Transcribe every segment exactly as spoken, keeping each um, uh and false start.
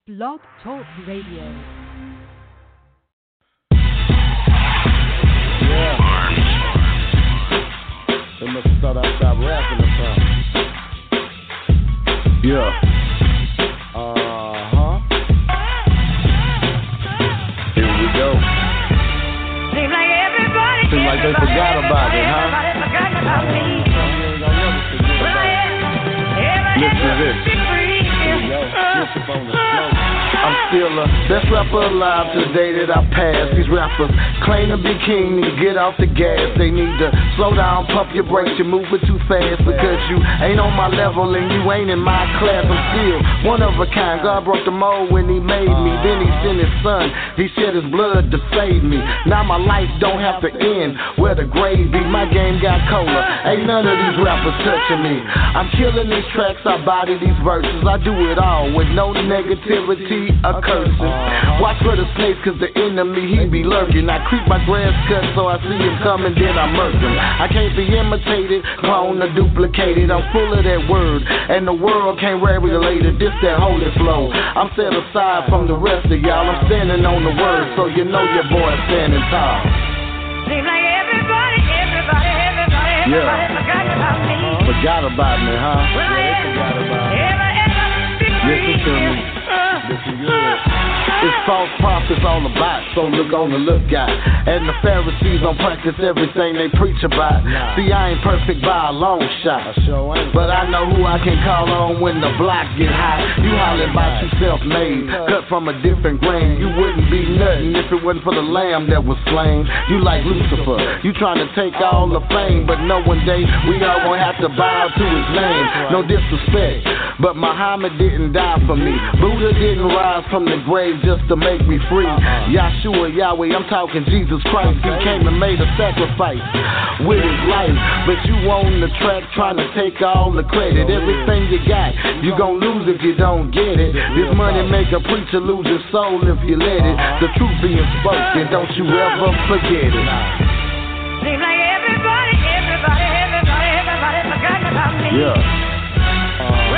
Blog Talk Radio. Yeah. They must have thought I stopped rapping or something. Yeah. Uh-huh. Here we go. Seems like everybody, Seems like they everybody, forgot about it, huh? everybody forgot about me. Listen to this. Here we go. Skip on the floor. I'm still the best rapper alive to the day that I pass. These rappers claim to be king, need to get off the gas. They need to slow down, pump your brakes. You're moving too fast because you ain't on my level and you ain't in my class. I'm still one of a kind. God broke the mold when he made me. Then he sent his son. He shed his blood to save me. Now my life don't have to end where the grave be. My game got colder. Ain't none of these rappers touching me. I'm killing these tracks. I body these verses. I do it all with no negativity. A cursing. Watch for the snakes, cause the enemy, he be lurking. I creep my grass cut so I see him coming, then I murk him. I can't be imitated, cloned or duplicated. I'm full of that word, and the world can't regulate it. This that holy flow. I'm set aside from the rest of y'all. I'm standing on the word, so you know your boy standing tall. Seems like everybody, everybody, everybody, everybody Yeah. forgot about me. Forgot about me, huh? Well, Yeah, they forgot about me. ever, ever be Listen to free. me. Listen good. It's false prophets all about, so look on the lookout. And the Pharisees don't practice everything they preach about. See, I ain't perfect by a long shot, but I know who I can call on when the block get hot. You hollering about you self-made, cut from a different grain. You wouldn't be nothing if it wasn't for the lamb that was slain. You like Lucifer, you trying to take all the fame, but know one day we all gonna have to bow to his name. No disrespect, but Muhammad didn't die for me. Buddha didn't rise from the grave just to make me free. Yahshua, Yahweh, I'm talking Jesus Christ. He came and made a sacrifice with his life, but you on the track trying to take all the credit. Everything you got, you gon' lose if you don't get it. This money make a preacher lose his soul if you let it. The truth being spoken, don't you ever forget it. Seems like everybody, everybody, everybody, everybody forgot about me. Yeah. Well,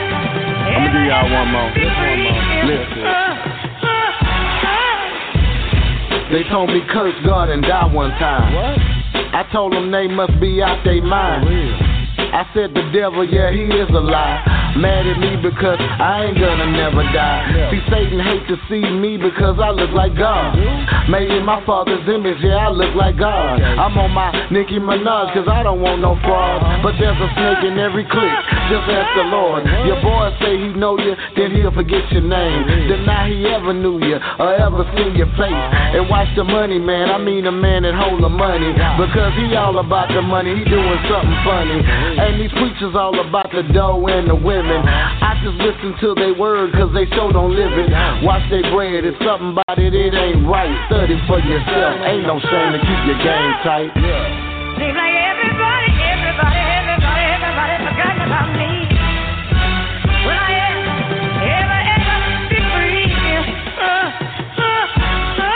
I'm gonna give y'all one more. Listen. They told me curse God and die one time. What? I told them they must be out they mind. I said the devil, yeah, he is a lie. Mad at me because I ain't gonna never die. Yeah. See, Satan hate to see me because I look like God. Made in my father's image, yeah, I look like God. Okay. I'm on my Nicki Minaj because I don't want no fraud. Uh-huh. But there's a snake in every clique, just ask the Lord. What? Your boy say he know you, then he'll forget your name. Yeah. Deny he ever knew you or ever seen your face. Uh-huh. And watch the money, man, I mean a man that hold the money. Because he all about the money, he doing something funny. And these preachers all about the dough and the women. I just listen to their word cause they so don't live it. Watch they bread, it's something about it, it ain't right. Study for yourself, ain't no shame to keep your game tight. Seems like everybody, everybody, everybody, everybody forgot about me. Well, I am ever, ever be free. Uh, uh, uh.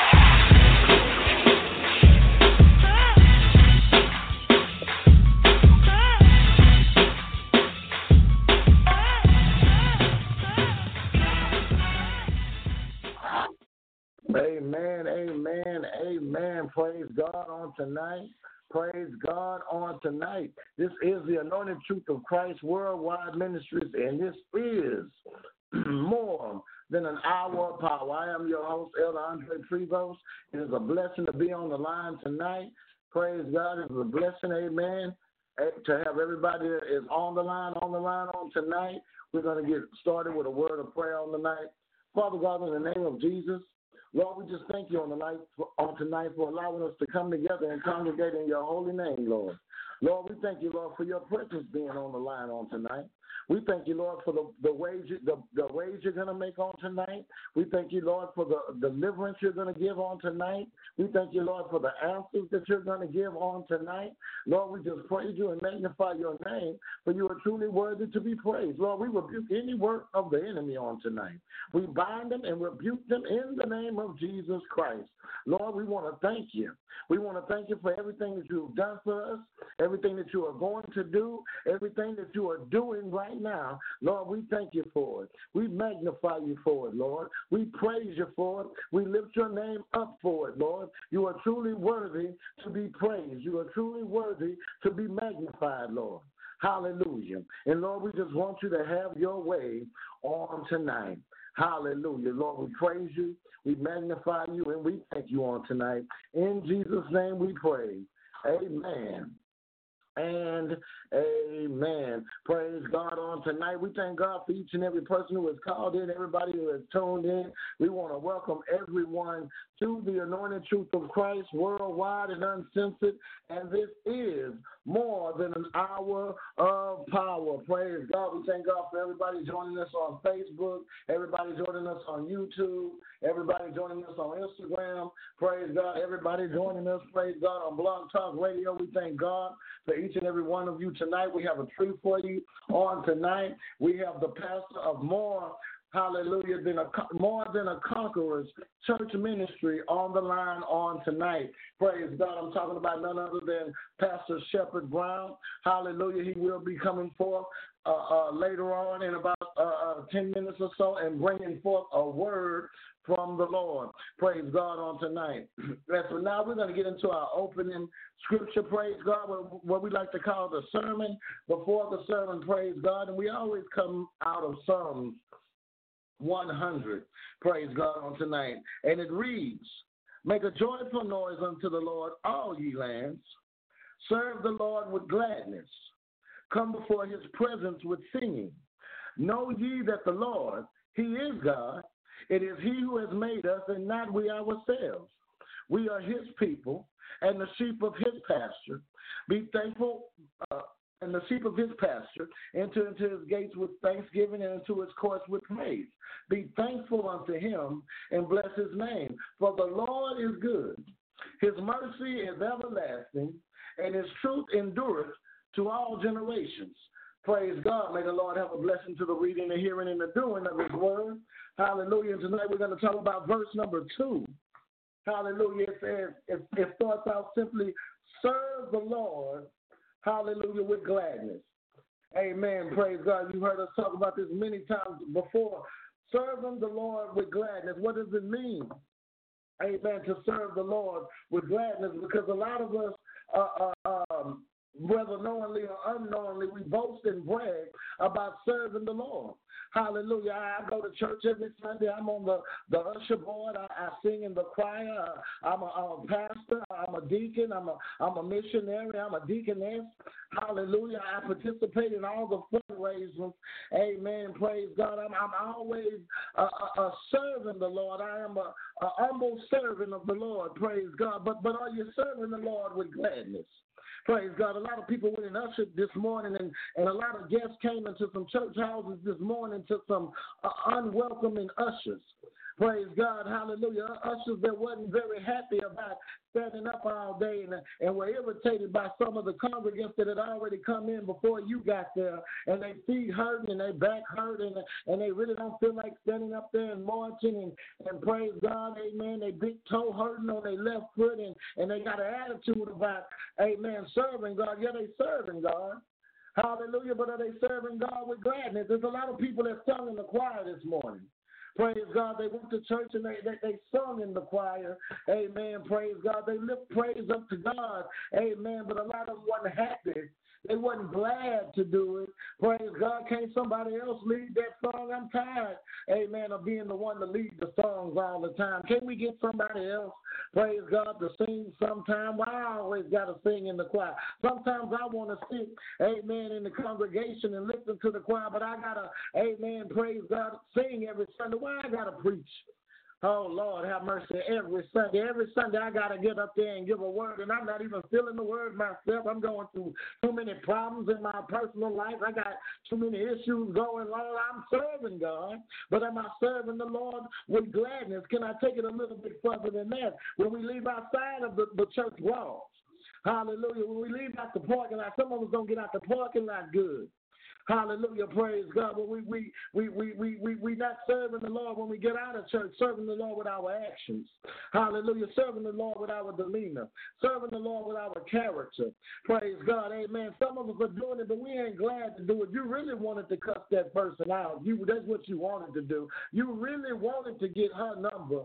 Amen, amen, amen. Praise God on tonight. Praise God on tonight. This is the Anointed Truth of Christ Worldwide Ministries, and this is more than an hour of power. I am your host, Elder Andre Trevos. It is a blessing to be on the line tonight. Praise God. It is a blessing, amen, to have everybody that is on the line, on the line on tonight. We're going to get started with a word of prayer on tonight. Father God, in the name of Jesus, Lord, we just thank you on the night for, on tonight for allowing us to come together and congregate in your holy name, Lord. Lord, we thank you, Lord, for your presence being on the line on tonight. We thank you, Lord, for the, the wage the, the wage you're going to make on tonight. We thank you, Lord, for the deliverance you're going to give on tonight. We thank you, Lord, for the answers that you're going to give on tonight. Lord, we just praise you and magnify your name, for you are truly worthy to be praised. Lord, we rebuke any work of the enemy on tonight. We bind them and rebuke them in the name of Jesus Christ. Lord, we want to thank you. We want to thank you for everything that you've done for us, everything that you are going to do, everything that you are doing right now. Lord, we thank you for it. We magnify you for it, Lord. We praise you for it. We lift your name up for it, Lord. You are truly worthy to be praised. You are truly worthy to be magnified, Lord. Hallelujah. And Lord, we just want you to have your way on tonight. Hallelujah. Lord, we praise you, we magnify you, and we thank you on tonight. In Jesus' name we pray. Amen. And amen. Praise God on tonight. We thank God for each and every person who has called in, everybody who has tuned in. We want to welcome everyone to the Anointed Truth of Christ, worldwide and uncensored. And this is more than an hour of power. Praise God. We thank God for everybody joining us on Facebook, everybody joining us on YouTube, everybody joining us on Instagram. Praise God. Everybody joining us, praise God, on Blog Talk Radio. We thank God for each and every one of you tonight. We have a treat for you on tonight. We have the pastor of more, hallelujah, than a, more than a conqueror's church ministry on the line on tonight. Praise God. I'm talking about none other than Pastor Shepherd Brown. Hallelujah. He will be coming forth uh, uh, later on in about uh, uh, ten minutes or so and bringing forth a word from the Lord. Praise God on tonight. And so now we're going to get into our opening scripture, praise God, what we like to call the sermon before the sermon, praise God. And we always come out of Psalms one hundred, praise God on tonight. And it reads, make a joyful noise unto the Lord, all ye lands. Serve the Lord with gladness. Come before his presence with singing. Know ye that the Lord, he is God. It is he who has made us and not we ourselves. We are his people and the sheep of his pasture. Be thankful, uh, and the sheep of his pasture. Enter into his gates with thanksgiving and into his courts with praise. Be thankful unto him and bless his name. For the Lord is good. His mercy is everlasting, and his truth endureth to all generations. Praise God. May the Lord have a blessing to the reading, the hearing, and the doing of his word. Hallelujah. And tonight we're going to talk about verse number two. Hallelujah. It says, it, it starts out simply, serve the Lord, hallelujah, with gladness. Amen. Praise God. You've heard us talk about this many times before. Serving the Lord with gladness. What does it mean? Amen. To serve the Lord with gladness, because a lot of us, uh, uh, um, whether knowingly or unknowingly, we boast and brag about serving the Lord. Hallelujah. I go to church every Sunday. I'm on the, the usher board. I, I sing in the choir. I'm a, I'm a pastor. I'm a deacon. I'm a, I'm a missionary. I'm a deaconess. Hallelujah. I participate in all the fundraisers. Amen. Praise God. I'm, I'm always uh, uh, uh, serving the Lord. I am a, a humble servant of the Lord. Praise God. But, but are you serving the Lord with gladness? Praise God. A lot of people went and ushered this morning, and, and a lot of guests came into some church houses this morning to some uh, unwelcoming ushers. Praise God. Hallelujah. Ushers that wasn't very happy about standing up all day and, and were irritated by some of the congregants that had already come in before you got there, and they feet hurting and they back hurting, and they really don't feel like standing up there and marching and, and praise God, amen. They big toe hurting on their left foot, and, and they got an attitude about, amen, serving God. Yeah, they serving God. Hallelujah. But are they serving God with gladness? There's a lot of people that sung in the choir this morning. Praise God. They went to church and they, they, they sung in the choir. Amen. Praise God. They lift praise up to God. Amen. But a lot of them wasn't happy. They wasn't glad to do it. Praise God. Can't somebody else lead that song? I'm tired, amen, of being the one to lead the songs all the time. Can we get somebody else, praise God, to sing sometime? Well, I always got to sing in the choir. Sometimes I want to sit, amen, in the congregation and listen to the choir, but I got to, amen, praise God, sing every Sunday. Why I got to preach? Oh, Lord, have mercy. Every Sunday, every Sunday I got to get up there and give a word, and I'm not even feeling the word myself. I'm going through too many problems in my personal life. I got too many issues going on. I'm serving God, but am I serving the Lord with gladness? Can I take it a little bit further than that? When we leave outside of the, the church walls, hallelujah, when we leave out the parking lot, some of us don't get out the parking lot good. Hallelujah, praise God. But we we we we we we we not serving the Lord when we get out of church, serving the Lord with our actions. Hallelujah, serving the Lord with our demeanor, serving the Lord with our character. Praise God, amen. Some of us are doing it, but we ain't glad to do it. You really wanted to cuss that person out. You that's what you wanted to do. You really wanted to get her number.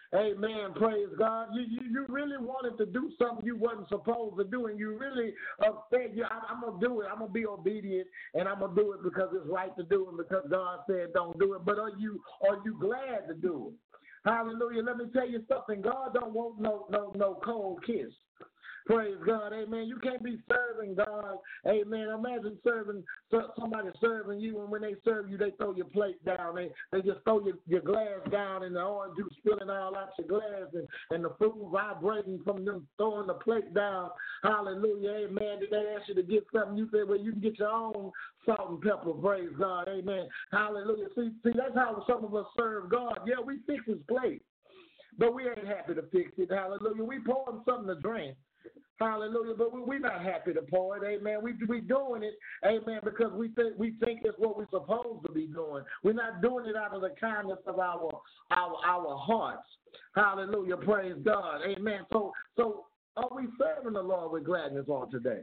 Amen. Praise God. You, you you really wanted to do something you wasn't supposed to do, and you really upset. You, I, I'm gonna do it. I'm gonna be obedient, and I'm gonna do it because it's right to do it, because God said don't do it. But are you are you glad to do it? Hallelujah. Let me tell you something. God don't want no no no cold kiss. Praise God, amen. You can't be serving God, amen. Imagine serving somebody serving you, and when they serve you, they throw your plate down. They they just throw your, your glass down, and the orange juice spilling all out your glass, and, and the food vibrating from them throwing the plate down. Hallelujah, amen. Did they ask you to get something? You said, well, you can get your own salt and pepper. Praise God, amen. Hallelujah. See, see, that's how some of us serve God. Yeah, we fix his plate, but we ain't happy to fix it. Hallelujah. We pour him something to drink. Hallelujah, but we're we not happy to pour it, amen. We we doing it, amen, because we think we think it's what we're supposed to be doing. We're not doing it out of the kindness of our our our hearts. Hallelujah, praise God, amen. So so are we serving the Lord with gladness on today?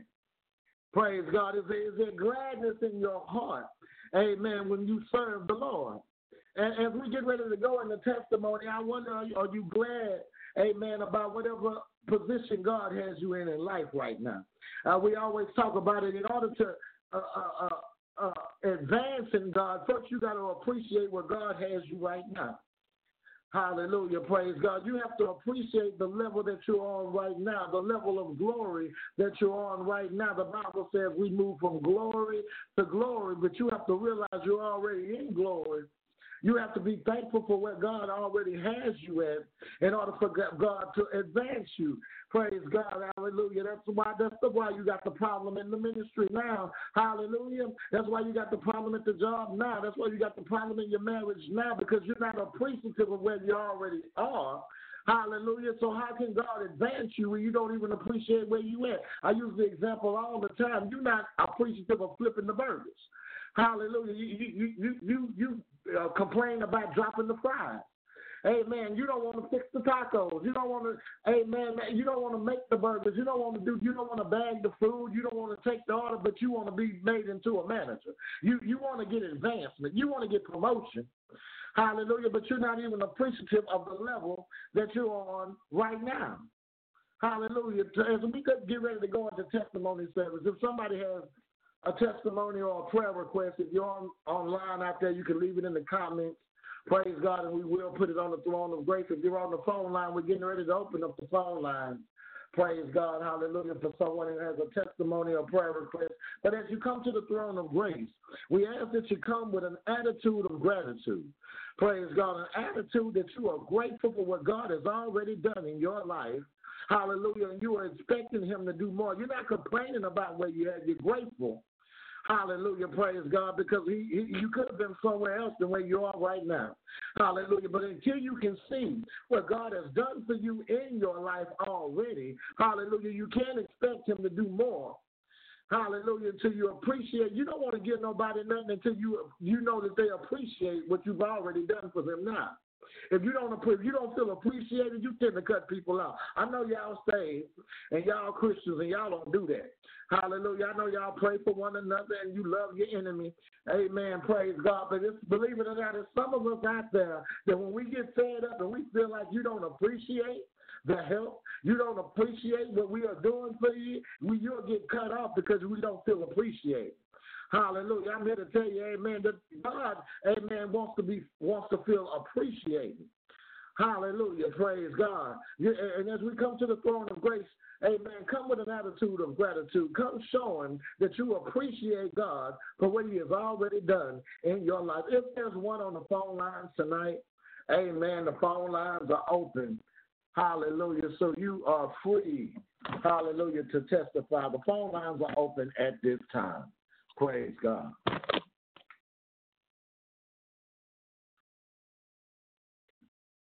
Praise God. Is there, is there gladness in your heart, amen, when you serve the Lord? And as we get ready to go in the testimony, I wonder, are you, are you glad, amen, about whatever position God has you in in life right now? Uh, we always talk about it. In order to uh, uh, uh, uh, advance in God, first you got to appreciate where God has you right now. Hallelujah, praise God. You have to appreciate the level that you're on right now, the level of glory that you're on right now. The Bible says we move from glory to glory, but you have to realize you're already in glory. You have to be thankful for where God already has you at in order for God to advance you. Praise God. Hallelujah. That's why that's why you got the problem in the ministry now. Hallelujah. That's why you got the problem at the job now. That's why you got the problem in your marriage now, because you're not appreciative of where you already are. Hallelujah. So how can God advance you when you don't even appreciate where you at? I use the example all the time. You're not appreciative of flipping the burgers. Hallelujah. You you you you you uh, complain about dropping the fries. Amen. You don't want to fix the tacos. You don't want to, amen. You don't want to make the burgers. You don't want to do. You don't want to bag the food. You don't want to take the order, but you want to be made into a manager. You you want to get advancement. You want to get promotion. Hallelujah. But you're not even appreciative of the level that you're on right now. Hallelujah. As we get ready to go into testimony service, if somebody has a testimony or a prayer request, if you're on, online out there, you can leave it in the comments. Praise God, and we will put it on the throne of grace. If you're on the phone line, we're getting ready to open up the phone line. Praise God, hallelujah, for someone who has a testimony or prayer request. But as you come to the throne of grace, we ask that you come with an attitude of gratitude. Praise God, an attitude that you are grateful for what God has already done in your life. Hallelujah, and you are expecting him to do more. You're not complaining about where you're at. You're grateful. Hallelujah, praise God, because he, he, you could have been somewhere else than where you are right now. Hallelujah, but until you can see what God has done for you in your life already, hallelujah, you can't expect him to do more. Hallelujah, until you appreciate. You don't want to give nobody nothing until you you know that they appreciate what you've already done for them now. If you don't if you don't feel appreciated, you tend to cut people out. I know y'all saved and y'all Christians and y'all don't do that. Hallelujah. I know y'all pray for one another and you love your enemy. Amen. Praise God. But it's, believe it or not, there's some of us out there that when we get fed up and we feel like you don't appreciate the help, you don't appreciate what we are doing for you, we, you'll get cut off because we don't feel appreciated. Hallelujah. I'm here to tell you, amen, that God, amen, wants to be wants to feel appreciated. Hallelujah. Praise God. And as we come to the throne of grace, amen, come with an attitude of gratitude. Come showing that you appreciate God for what he has already done in your life. If there's one on the phone lines tonight, amen, the phone lines are open. Hallelujah. So you are free, hallelujah, to testify. The phone lines are open at this time. Praise God.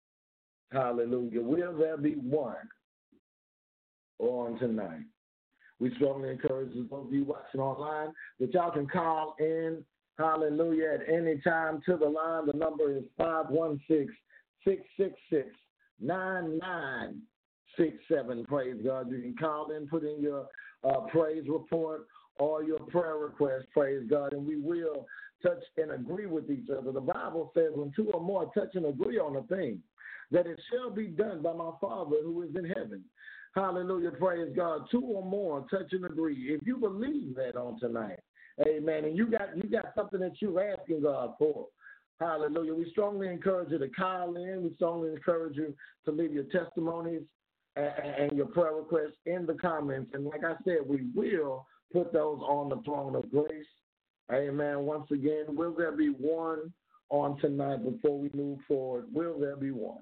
Hallelujah. Will there be one on tonight? We strongly encourage those of you watching online that y'all can call in, hallelujah, at any time to the line. The number is five one six, six six six, nine nine six seven. Praise God. You can call in, put in your uh, praise report or your prayer request, praise God, and we will touch and agree with each other. The Bible says when two or more touch and agree on a thing, that it shall be done by my Father who is in heaven. Hallelujah, praise God. Two or more touch and agree. If you believe that on tonight, amen, and you got you got something that you're asking God for, hallelujah, we strongly encourage you to call in. We strongly encourage you to leave your testimonies and, and your prayer requests in the comments. And like I said, we will put those on the throne of grace. Amen. Once again, will there be one on tonight before we move forward? Will there be one?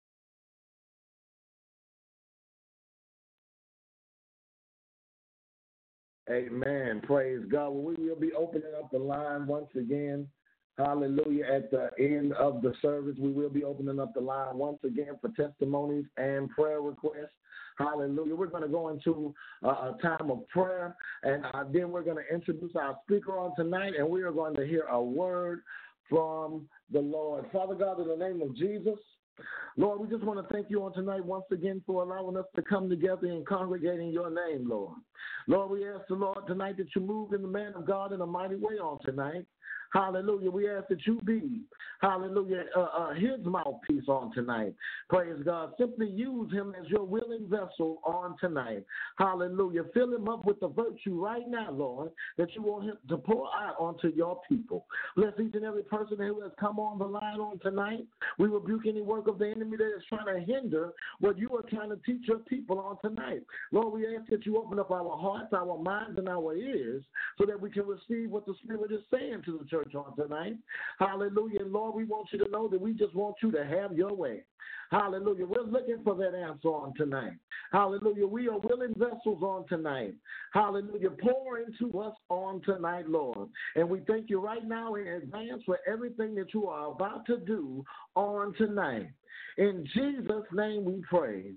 Amen. Praise God. Well, we will be opening up the line once again. Hallelujah. At the end of the service, we will be opening up the line once again for testimonies and prayer requests. Hallelujah. We're going to go into uh, a time of prayer, and uh, then we're going to introduce our speaker on tonight, and we are going to hear a word from the Lord. Father God, in the name of Jesus, Lord, we just want to thank you on tonight once again for allowing us to come together and congregate in your name, Lord. Lord, we ask the Lord tonight that you move in the man of God in a mighty way on tonight. Hallelujah. We ask that you be, hallelujah, uh, uh, his mouthpiece on tonight. Praise God. Simply use him as your willing vessel on tonight. Hallelujah. Fill him up with the virtue right now, Lord, that you want him to pour out onto your people. Bless each and every person who has come on the line on tonight. We rebuke any work of the enemy that is trying to hinder what you are trying to teach your people on tonight. Lord, we ask that you open up our hearts, our minds, and our ears so that we can receive what the Spirit is saying to the church on tonight. Hallelujah. And Lord, we want you to know that we just want you to have your way. Hallelujah. We're looking for that answer on tonight. Hallelujah. We are willing vessels on tonight. Hallelujah. Pour into us on tonight, Lord. And we thank you right now in advance for everything that you are about to do on tonight. In Jesus' name we pray.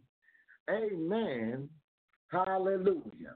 Amen. Hallelujah.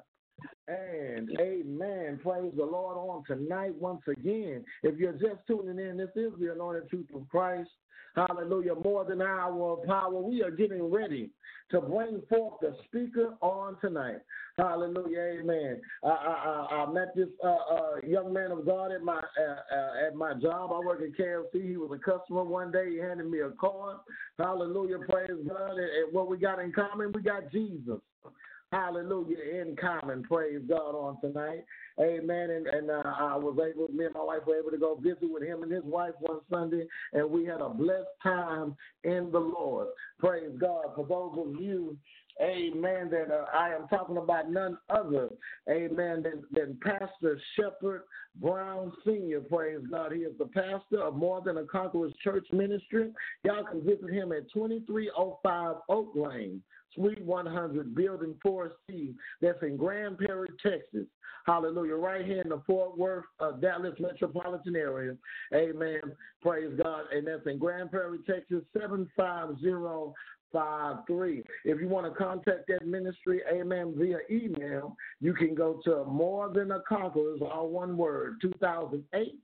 And amen. Praise the Lord on tonight once again. If you're just tuning in, this is the Anointed Truth of Christ. Hallelujah. More than an hour of power. We are getting ready to bring forth the speaker on tonight. Hallelujah. Amen. I, I, I met this uh, uh, young man of God at my uh, uh, at my job. I work at K F C. He was a customer one day. He handed me a card. Hallelujah. Praise God. And, and what we got in common, we got Jesus. Hallelujah, in common, praise God on tonight. Amen. And, and uh, I was able, me and my wife were able to go visit with him and his wife one Sunday, and we had a blessed time in the Lord. Praise God. For those of you, amen, that uh, I am talking about none other, amen, than, than Pastor Shepherd Brown Senior Praise God. He is the pastor of More Than a Conqueror's Church Ministry. Y'all can visit him at twenty-three oh five Oak Lane, Suite one hundred, Building four C. That's in Grand Prairie, Texas. Hallelujah. Right here in the Fort Worth, uh, Dallas metropolitan area. Amen. Praise God. And that's in Grand Prairie, Texas, seven five zero five three. If you want to contact that ministry, amen, via email, you can go to More Than a Conquerors, all one word, two thousand eight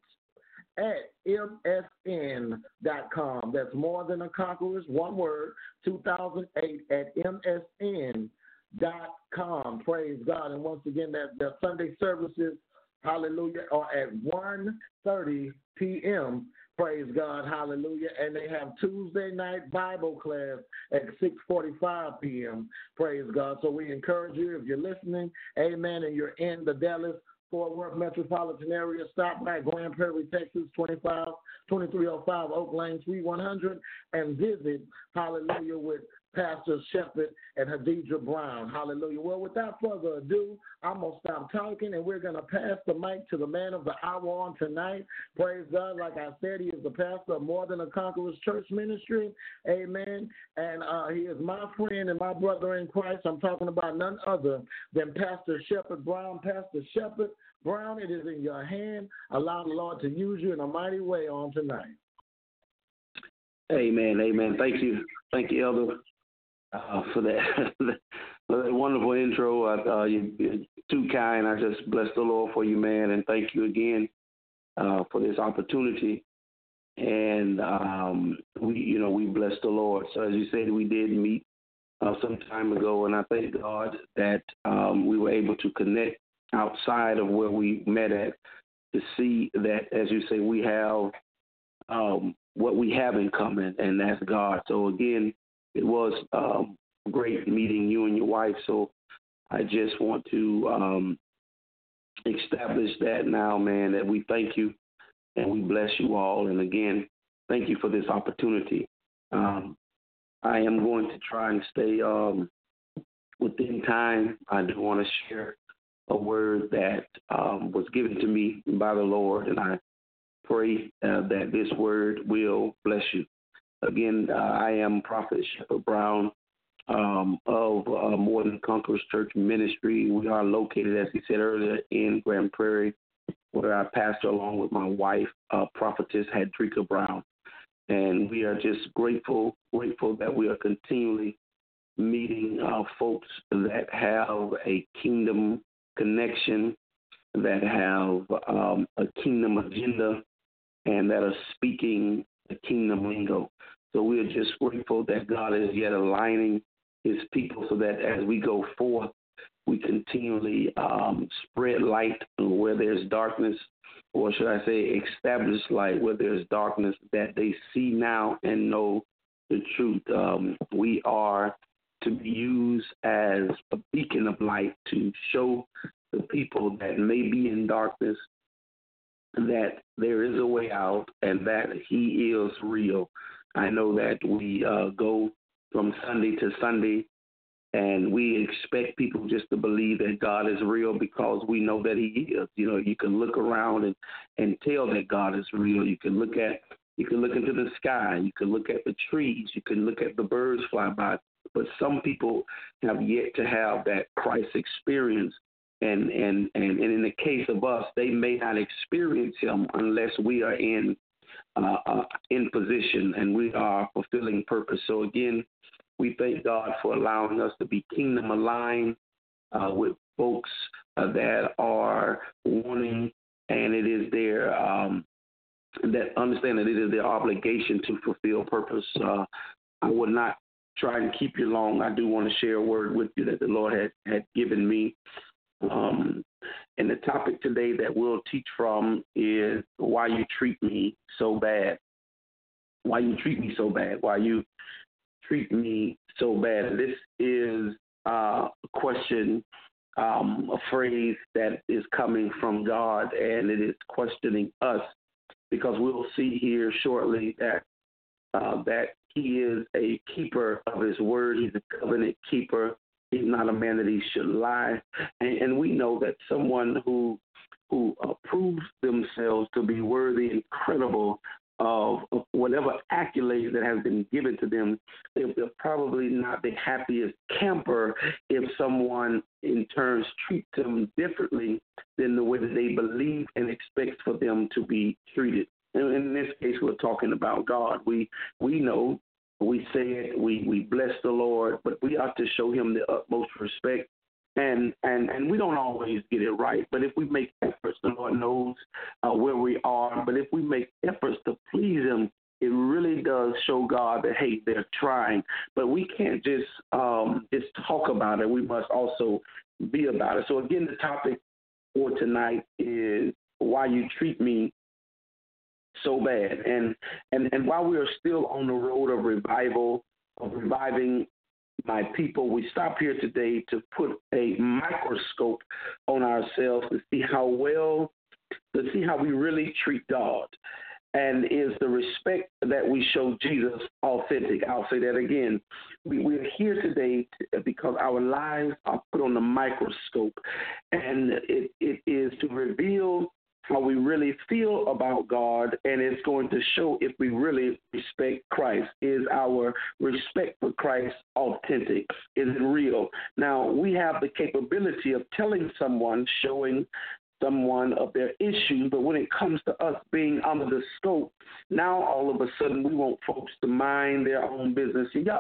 at M S N dot com. That's More Than a Conquerors, one word, two thousand eight at M S N dot com. Praise God. And once again, that the Sunday services, hallelujah, are at one thirty p.m. Praise God, hallelujah. And they have Tuesday night Bible class at six forty-five p.m. Praise God. So we encourage you, if you're listening, amen, and you're in the Dallas Fort Worth metropolitan area, stop by Grand Prairie, Texas, twenty-five, twenty-three oh five Oak Lane, Suite one hundred, and visit, hallelujah, with Pastor Shepherd and Hadidra Brown. Hallelujah. Well, without further ado, I'm going to stop talking, and we're going to pass the mic to the man of the hour on tonight. Praise God. Like I said, he is the pastor of More Than a Conqueror's Church Ministry. Amen. And uh, he is my friend and my brother in Christ. I'm talking about none other than Pastor Shepherd Brown. Pastor Shepherd Brown, it is in your hand. Allow the Lord to use you in a mighty way on tonight. Amen. Amen. Thank you. Thank you, Elder. uh, for that for that wonderful intro. Uh, uh, you, you're too kind. I just bless the Lord for you, man, and thank you again uh, for this opportunity. And um, we, you know, we bless the Lord. So as you said, we did meet uh, some time ago, and I thank God that um, we were able to connect outside of where we met at to see that, as you say, we have um, what we have in common, and that's God. So again, it was um, great meeting you and your wife. So I just want to um, establish that now, man, that we thank you and we bless you all. And again, thank you for this opportunity. Um, I am going to try and stay um, within time. I do want to share a word that um, was given to me by the Lord, and I pray uh, that this word will bless you. Again, uh, I am Prophet Shepherd Brown um, of uh, More Than Conquerors Church Ministry. We are located, as he said earlier, in Grand Prairie, where I pastor along with my wife, uh, Prophetess Hadrika Brown. And we are just grateful, grateful that we are continually meeting uh, folks that have a kingdom connection, that have um, a kingdom agenda, and that are speaking the kingdom lingo. So we are just grateful that God is yet aligning his people so that as we go forth, we continually um, spread light where there's darkness, or should I say establish light where there's darkness, that they see now and know the truth. Um, we are to be used as a beacon of light to show the people that may be in darkness that there is a way out and that he is real. I know that we uh, go from Sunday to Sunday and we expect people just to believe that God is real because we know that he is. You know, you can look around and, and tell that God is real. You can look at, you can look into the sky. You can look at the trees. You can look at the birds fly by. But some people have yet to have that Christ experience. And, and, and, and in the case of us, they may not experience him unless we are in uh, uh, in position and we are fulfilling purpose. So again, we thank God for allowing us to be kingdom aligned uh, with folks uh, that are wanting, and it is their um, that understand that it is their obligation to fulfill purpose. Uh, I would not try and keep you long. I do want to share a word with you that the Lord had, had given me. Um, and the topic today that we'll teach from is why you treat me so bad. Why you treat me so bad. Why you treat me so bad. And this is uh, a question, um, a phrase that is coming from God, and it is questioning us because we'll see here shortly that uh, that he is a keeper of his word. He's a covenant keeper. He's not a man that he should lie. And, and we know that someone who who uh, proves themselves to be worthy and credible of, of whatever accolade that has been given to them, they're, they're probably not the happiest camper if someone in turn treats them differently than the way that they believe and expect for them to be treated. And in this case, we're talking about God. We we know, we say it, we, we bless the Lord, but we ought to show him the utmost respect. And, and and we don't always get it right, but if we make efforts, the Lord knows uh, where we are. But if we make efforts to please him, it really does show God that, hey, they're trying. But we can't just um, just talk about it. We must also be about it. So, again, the topic for tonight is why you treat me so bad. And, and, and while we are still on the road of revival, of reviving my people, we stop here today to put a microscope on ourselves to see how well, to see how we really treat God. And is the respect that we show Jesus authentic? I'll say that again. We, we're here today because our lives are put on the microscope, and it, it is to reveal how we really feel about God, and it's going to show if we really respect Christ. Is our respect for Christ authentic? Is it real? Now, we have the capability of telling someone, showing someone of their issues, but when it comes to us being under the scope, now all of a sudden we want folks to mind their own business. Y'all,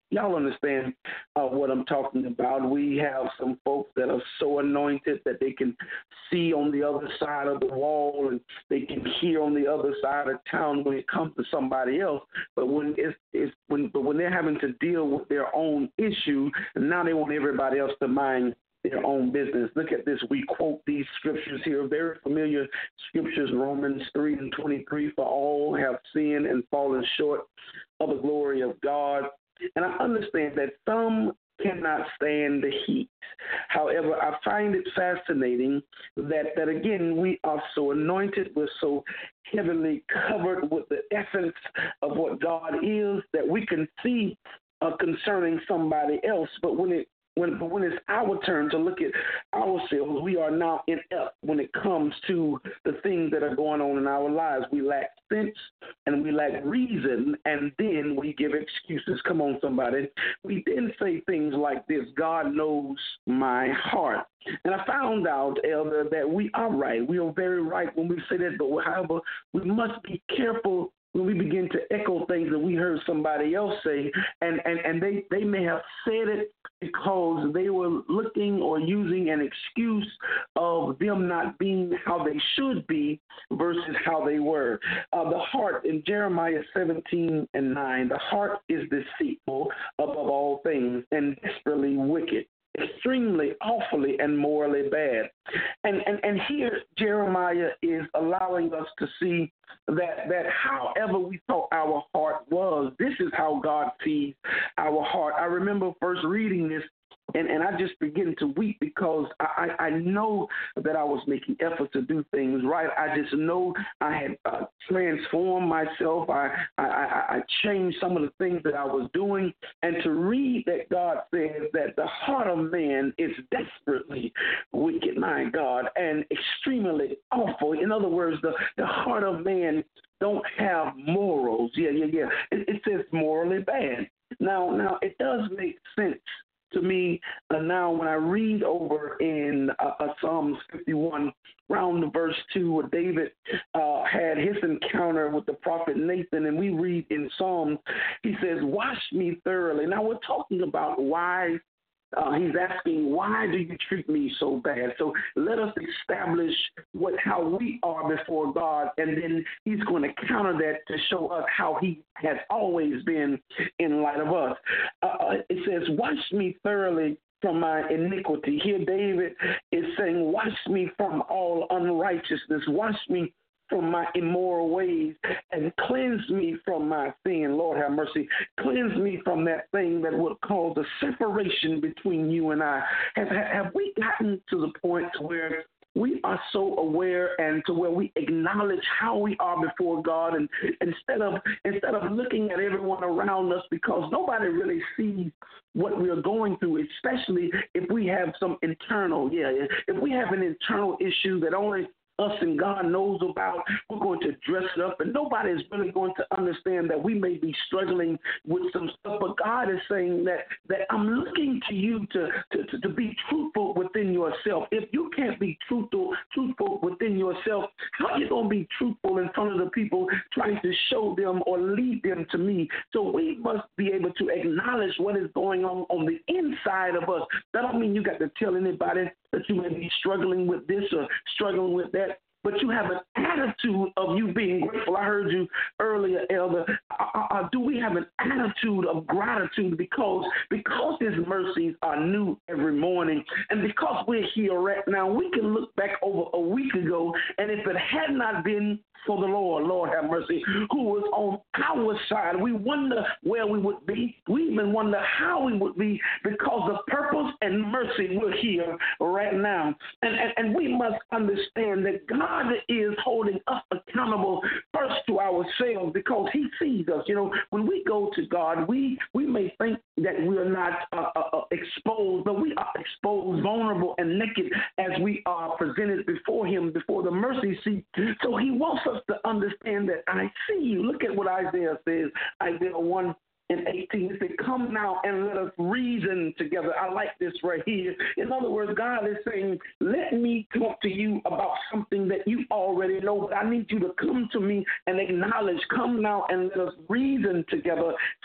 Y'all understand uh, what I'm talking about. We have some folks that are so anointed that they can see on the other side of the wall and they can hear on the other side of town when it comes to somebody else. But when it's, it's when but when they're having to deal with their own issue, now they want everybody else to mind their own business. Look at this. We quote these scriptures here, very familiar scriptures, Romans three and twenty-three, for all have sinned and fallen short of the glory of God. And I understand that some cannot stand the heat. However, I find it fascinating that, that again, we are so anointed, we're so heavily covered with the essence of what God is that we can see uh, concerning somebody else. But when it When, but when it's our turn to look at ourselves, we are now inept when it comes to the things that are going on in our lives. We lack sense and we lack reason, and then we give excuses. Come on, somebody. We then say things like this: God knows my heart. And I found out, Elder, that we are right. We are very right when we say that, but however, we must be careful when we begin to echo things that we heard somebody else say, and, and, and they, they may have said it because they were looking or using an excuse of them not being how they should be versus how they were. Uh, the heart, in Jeremiah seventeen and nine, the heart is deceitful above all things and desperately wicked, extremely, awfully, and morally bad. And, and and here Jeremiah is allowing us to see that that however we thought our heart was, this is how God sees our heart. I remember first reading this, and, and I just began to weep because I, I know that I was making efforts to do things right. I just know I had uh, transformed myself. I, I, I changed some of the things that I was doing. And to read that God says that the heart of man is desperately wicked, my God, and extremely awful. In other words, the, the heart of man don't have morals. Yeah, yeah, yeah. It, it says morally bad. Now, now it does make sense to me uh, now when I read over in uh, uh, Psalms fifty-one, around the verse two, where David uh, had his encounter with the prophet Nathan, and we read in Psalms, he says, wash me thoroughly. Now we're talking about why. Uh, he's asking, why do you treat me so bad? So let us establish what how we are before God, and then he's going to counter that to show us how he has always been in light of us. Uh, it says, wash me thoroughly from my iniquity. Here David is saying, wash me from all unrighteousness. Wash me from my immoral ways and cleanse me from my sin. Lord have mercy. Cleanse me from that thing that would cause a separation between you and I. Have, have we gotten to the point where we are so aware and to where we acknowledge how we are before God, and instead of instead of looking at everyone around us, because nobody really sees what we are going through, especially if we have some internal, yeah, if we have an internal issue that only us and God knows about, we're going to dress it up, and nobody is really going to understand that we may be struggling with some stuff. But God is saying that that I'm looking to you to, to, to, to be truthful within yourself. If you can't be truthful, truthful within yourself, how are you going to be truthful in front of the people trying to show them or lead them to me? So we must be able to acknowledge what is going on on the inside of us. That don't mean you got to tell anybody that you may be struggling with this or struggling with that, but you have an attitude of you being grateful. I heard you earlier, Elder. Uh, uh, do we have an attitude of gratitude because because His mercies are new every morning, and because we're here right now, we can look back over a week ago, and if it had not been for the Lord, Lord have mercy, who was on our side, we wonder where we would be. We even wonder how we would be, because of purpose and mercy, we're here right now. And, and, and we must understand that God is holding us accountable first to ourselves, because He sees us. You know, when we go to God, we, we may think that we are not uh, uh, exposed, but we are exposed, vulnerable, and naked as we are presented before Him, before the mercy seat. So He wants us to understand that I see you. Look at what Isaiah says, Isaiah one and eighteen. It said, come now and let us reason together. I like this right here. In other words, God is saying, let me talk to you about something that you already know, but I need you to come to me and acknowledge. Come now and let us reason together.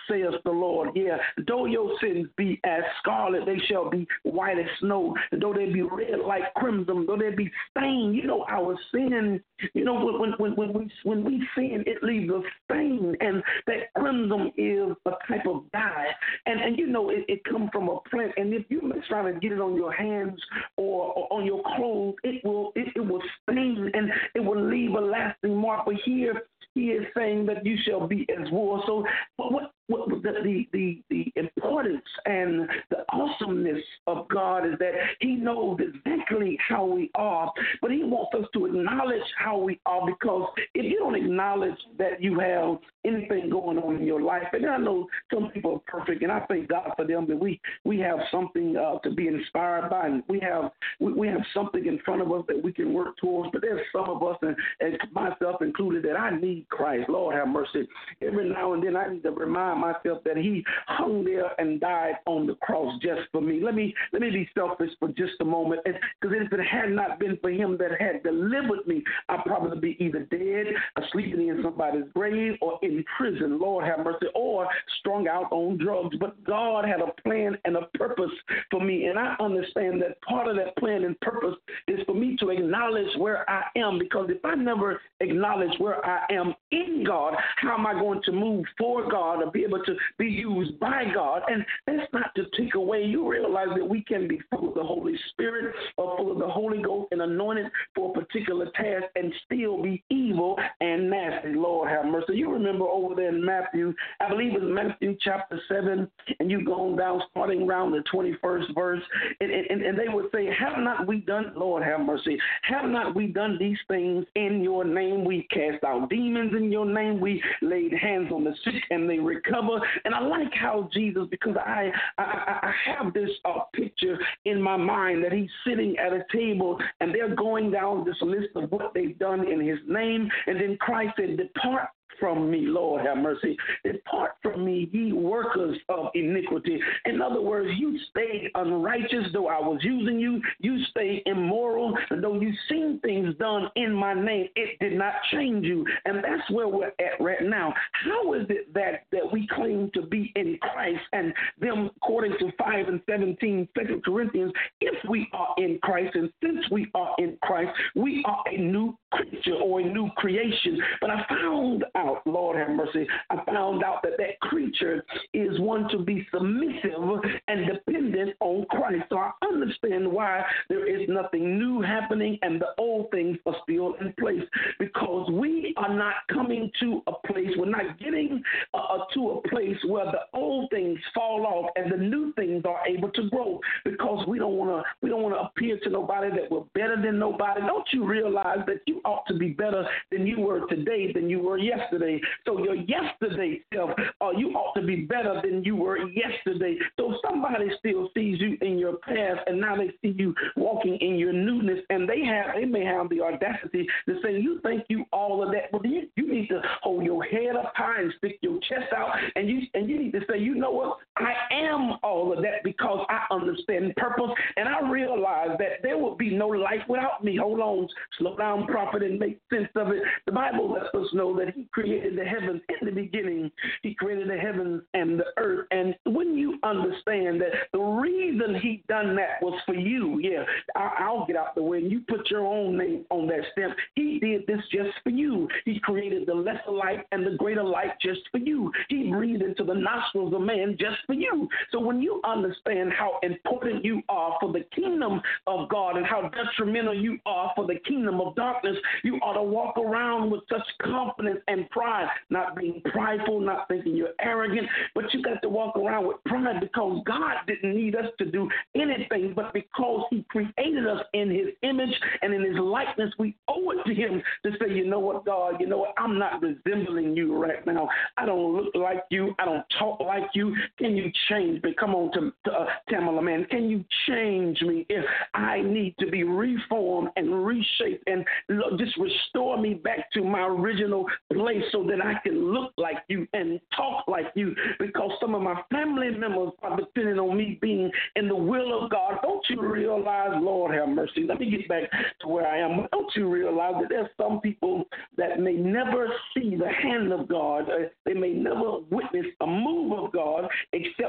saith the Lord. Yeah, though your sins be as scarlet, they shall be white as snow. Though they be red like crimson, though they be stained. You know, our sin, you know, when, when, when, we, when we sin, it leaves a stain. And that crimson is a type of dye. And, and you know, it, it comes from a plant. And if you try to get it on your hands or, or on your clothes, it will, it, it will stain and it will leave a lasting mark. But here, he is saying that you shall be as wool. So what, what the, the, the, the importance and the awesomeness of God is that he knows exactly how we are, but he wants us to acknowledge how we are, because if you don't acknowledge that you have anything going on in your life, and I know some people are perfect, and I thank God for them, that we, we have something uh, to be inspired by, and we have we, we have something in front of us that we can work towards, but there's some of us, and, and myself included, that I need Christ. Lord have mercy. Every now and then I need to remind myself that he hung there and died on the cross just for me. Let me let me be selfish for just a moment, because if it had not been for him that had delivered me, I'd probably be either dead or sleeping in somebody's grave or in prison, Lord have mercy, or strung out on drugs. But God had a plan and a purpose for me, and I understand that part of that plan and purpose is for me to acknowledge where I am, because if I never acknowledge where I am in God, how am I going to move for God or be able to be used by God? And that's not to take away. You realize that we can be full of the Holy Spirit or full of the Holy Ghost and anointed for a particular task and still be evil and nasty. Lord have mercy. You remember over there in Matthew, I believe it's Matthew chapter seven, and you go down starting around the twenty-first verse, and, and, and they would say, have not we done, Lord have mercy, have not we done these things in your name? We cast out demons in your name. We laid hands on the sick and they recover. And I like how Jesus, because I I, I have this uh, picture in my mind that he's sitting at a table and they're going down this list of what they've done in his name. And then Christ said, depart from me, Lord have mercy. Depart from me, ye workers of iniquity. In other words, you stayed unrighteous, though I was using you. You stayed immoral, though you seen things done in my name. It did not change you. And that's where we're at right now. How is it that, that we claim to be in Christ, and them, according to five and seventeen, Second Corinthians, if we are in Christ, and since we are in Christ, we are a new creature or a new creation. But I found out, Lord have mercy, I found out that that creature is one to be submissive and dependent on Christ. So I understand why there is nothing new happening and the old things are still in place, because we are not coming to a place, we're not getting uh, to a place where the old things fall off and the new things are able to grow, because we don't want to we don't want to appear to nobody that we're better than nobody. Don't you realize that you ought to be better than you were today than you were yesterday? So your yesterday self, uh, you ought to be better than you were yesterday. So somebody still sees you in your past, and now they see you walking in your newness, and they have they may have the audacity to say, you think you all of that, but you, you need to hold your head up high and stick your chest out, and you and you need to say, you know what, I am all of that, because I understand purpose, and I realize that there will be no life without me. Hold on, slow down, prophet, and make sense of it. The Bible lets us know that he created the heavens in the beginning. He created the heavens and the earth. And when you understand that the reason he done that was for you, yeah, I, I'll get out the way and you put your own name on that stamp. He did this just for you. He created the lesser light and the greater light just for you. He breathed into the nostrils of man just for you. So when you understand how important you are for the kingdom of God and how detrimental you are for the kingdom of darkness, you ought to walk around with such confidence and pride, not being prideful, not thinking you're arrogant, but you got to walk around with pride, because God didn't need us to do anything, but because he created us in his image and in his likeness, we owe it to him to say, you know what, God, you know what, I'm not resembling you right now. I don't look like you. I don't talk like you. Can you change me? Come on, to, to uh, Tamala, man. Can you change me if I need to be reformed and reshaped and look, just restore me back to my original place so that I can look like you and talk like you, because some of my family members are depending on me being in the will of God. Don't you realize, Lord have mercy, let me get back to where I am. Don't you realize that there's some people that may never see the hand of God? Uh, they may never witness a move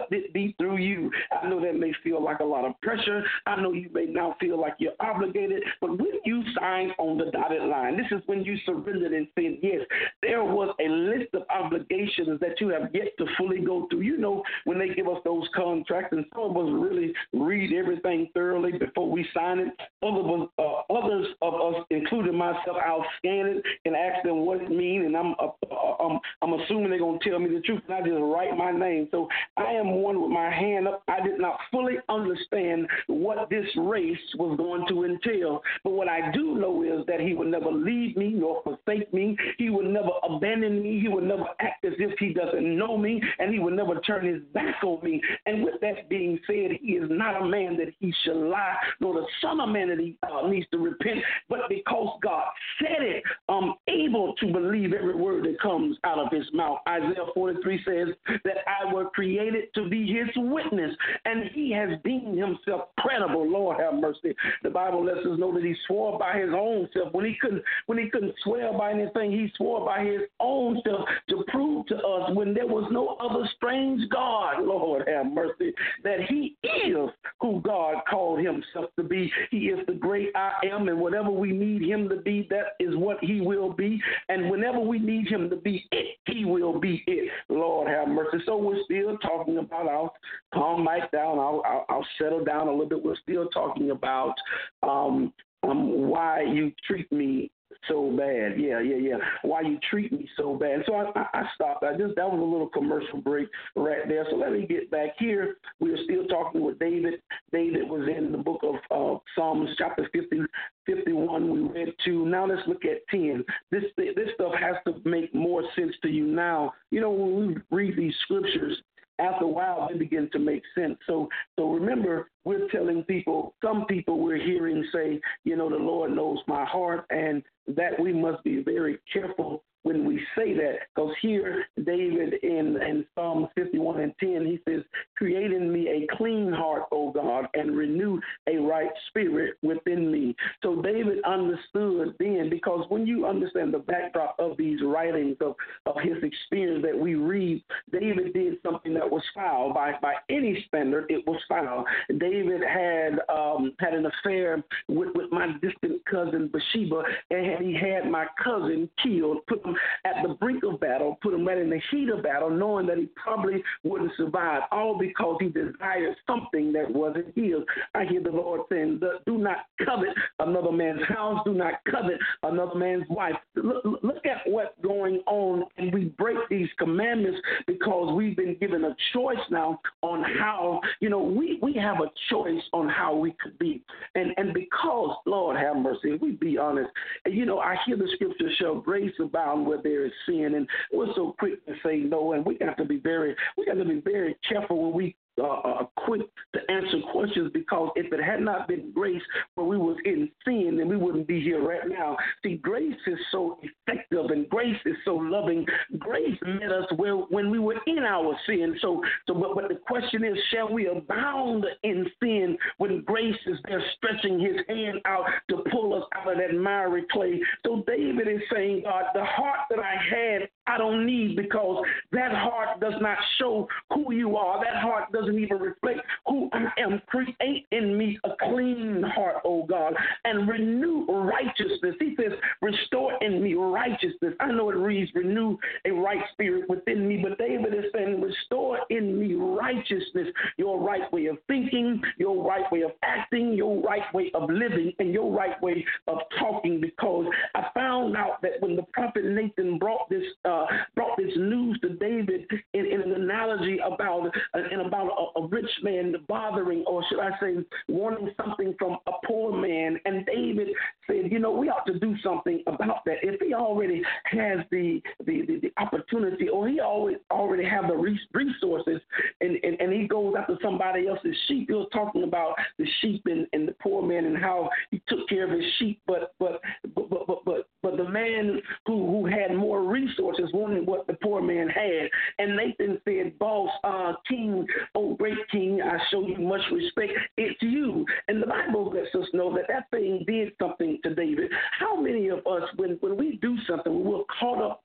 let it be through you. I know that may feel like a lot of pressure. I know you may now feel like you're obligated, but when you signed on the dotted line, this is when you surrendered and said, yes, there was a list of obligations that you have yet to fully go through. You know, when they give us those contracts, and some of us really read everything thoroughly before we sign it. Others, uh, others of us, including myself, I'll scan it and ask them what it means, and I'm, uh, I'm, I'm assuming they're going to tell me the truth, and I just write my name. So I am one with my hand up. I did not fully understand what this race was going to entail, but what I do know is that he would never leave me nor forsake me. He would never abandon me. He would never act as if he doesn't know me, and he would never turn his back on me. And with that being said, he is not a man that he shall lie, nor the son of man that he uh, needs to repent. But because God said it, I'm able to believe every word that comes out of his mouth. Isaiah forty-three says that I was created to be his witness, and he has deemed himself credible. Lord have mercy. The Bible lets us know that he swore by his own self. When he couldn't, when he couldn't swear by anything, he swore by his own self to prove to us when there was no other strange God, Lord have mercy, that he is who God called himself to be. He is the great I am, and whatever we need him to be, that is what he will be. And whenever we need him to be it, he will be it. Lord have mercy. So we're still talking about, I'll calm Mike down, I'll, I'll, I'll settle down a little bit. We're still talking about um, um, why you treat me so bad. Yeah, yeah, yeah. Why you treat me so bad. So I, I, I stopped. I just, that was a little commercial break right there. So let me get back here. We are still talking with David. David was in the book of uh, Psalms chapter fifty, fifty-one. We read two. Now let's look at ten. This, this stuff has to make more sense to you now. You know, when we read these scriptures, after a while, they begin to make sense. So, so remember, we're telling people, some people we're hearing say, you know, the Lord knows my heart, and that we must be very careful when we say that, because here David in, in Psalm fifty-one and ten, he says, create in me a clean heart, O God, and renew a right spirit within me. So David understood then, because when you understand the backdrop of these writings of, of his experience that we read, David did something that was foul. By, by any standard, it was foul. David had um, had an affair with, with my distant cousin Bathsheba, and he had my cousin killed, put him at the brink of battle, put him right in the heat of battle, knowing that he probably wouldn't survive, all because he desired something that wasn't his. I hear the Lord saying, do not covet another man's house, do not covet another man's wife. Look, look at what's going on, and we break these commandments because we've been given a choice now on how, you know, we, we have a choice on how we could be. And, and because, Lord have mercy, if we be honest, and, you know, I hear the scripture, shall grace abound where there is sin, and we're so quick to say no, and we got to be very, we got to be very careful when we uh, uh, quick to answer questions, because if it had not been grace where we was in sin, then we wouldn't be here right now. See, grace is so effective, and grace is so loving. Grace met us where when we were in our sin. So, so, but, but the question is, shall we abound in sin when grace is there stretching his hand out to pull us out of that miry clay? So David is saying, God, the heart that I had, I don't need, because that heart does not show who you are. That heart doesn't even reflect who I am. Create in me a clean heart, oh God, and renew righteousness. He says, restore in me righteousness. I know it reads, renew a right spirit within me, but David is saying, restore in me righteousness, your right way of thinking, your right way of acting, your right way of living, and your right way of talking, because I found out that when the prophet Nathan brought this uh, brought this news to David in, in an analogy about uh, in about a, a rich man bothering, or should I say, wanting something from a poor man, and David said, you know, we ought to do something about that. If he already has the the, the, the opportunity, or he always already have the resources, and, and, and he goes after somebody else's sheep. He was talking about the sheep and, and the poor man and how he took care of his sheep, but but but but but, but, but the man who, who had more resources wanted what the poor man had. And Nathan said, boss, uh, king, oh great king, I show you much respect. It's you. And the Bible lets us know that that thing did something to David. How many of us, when, when we do something, we're caught up inside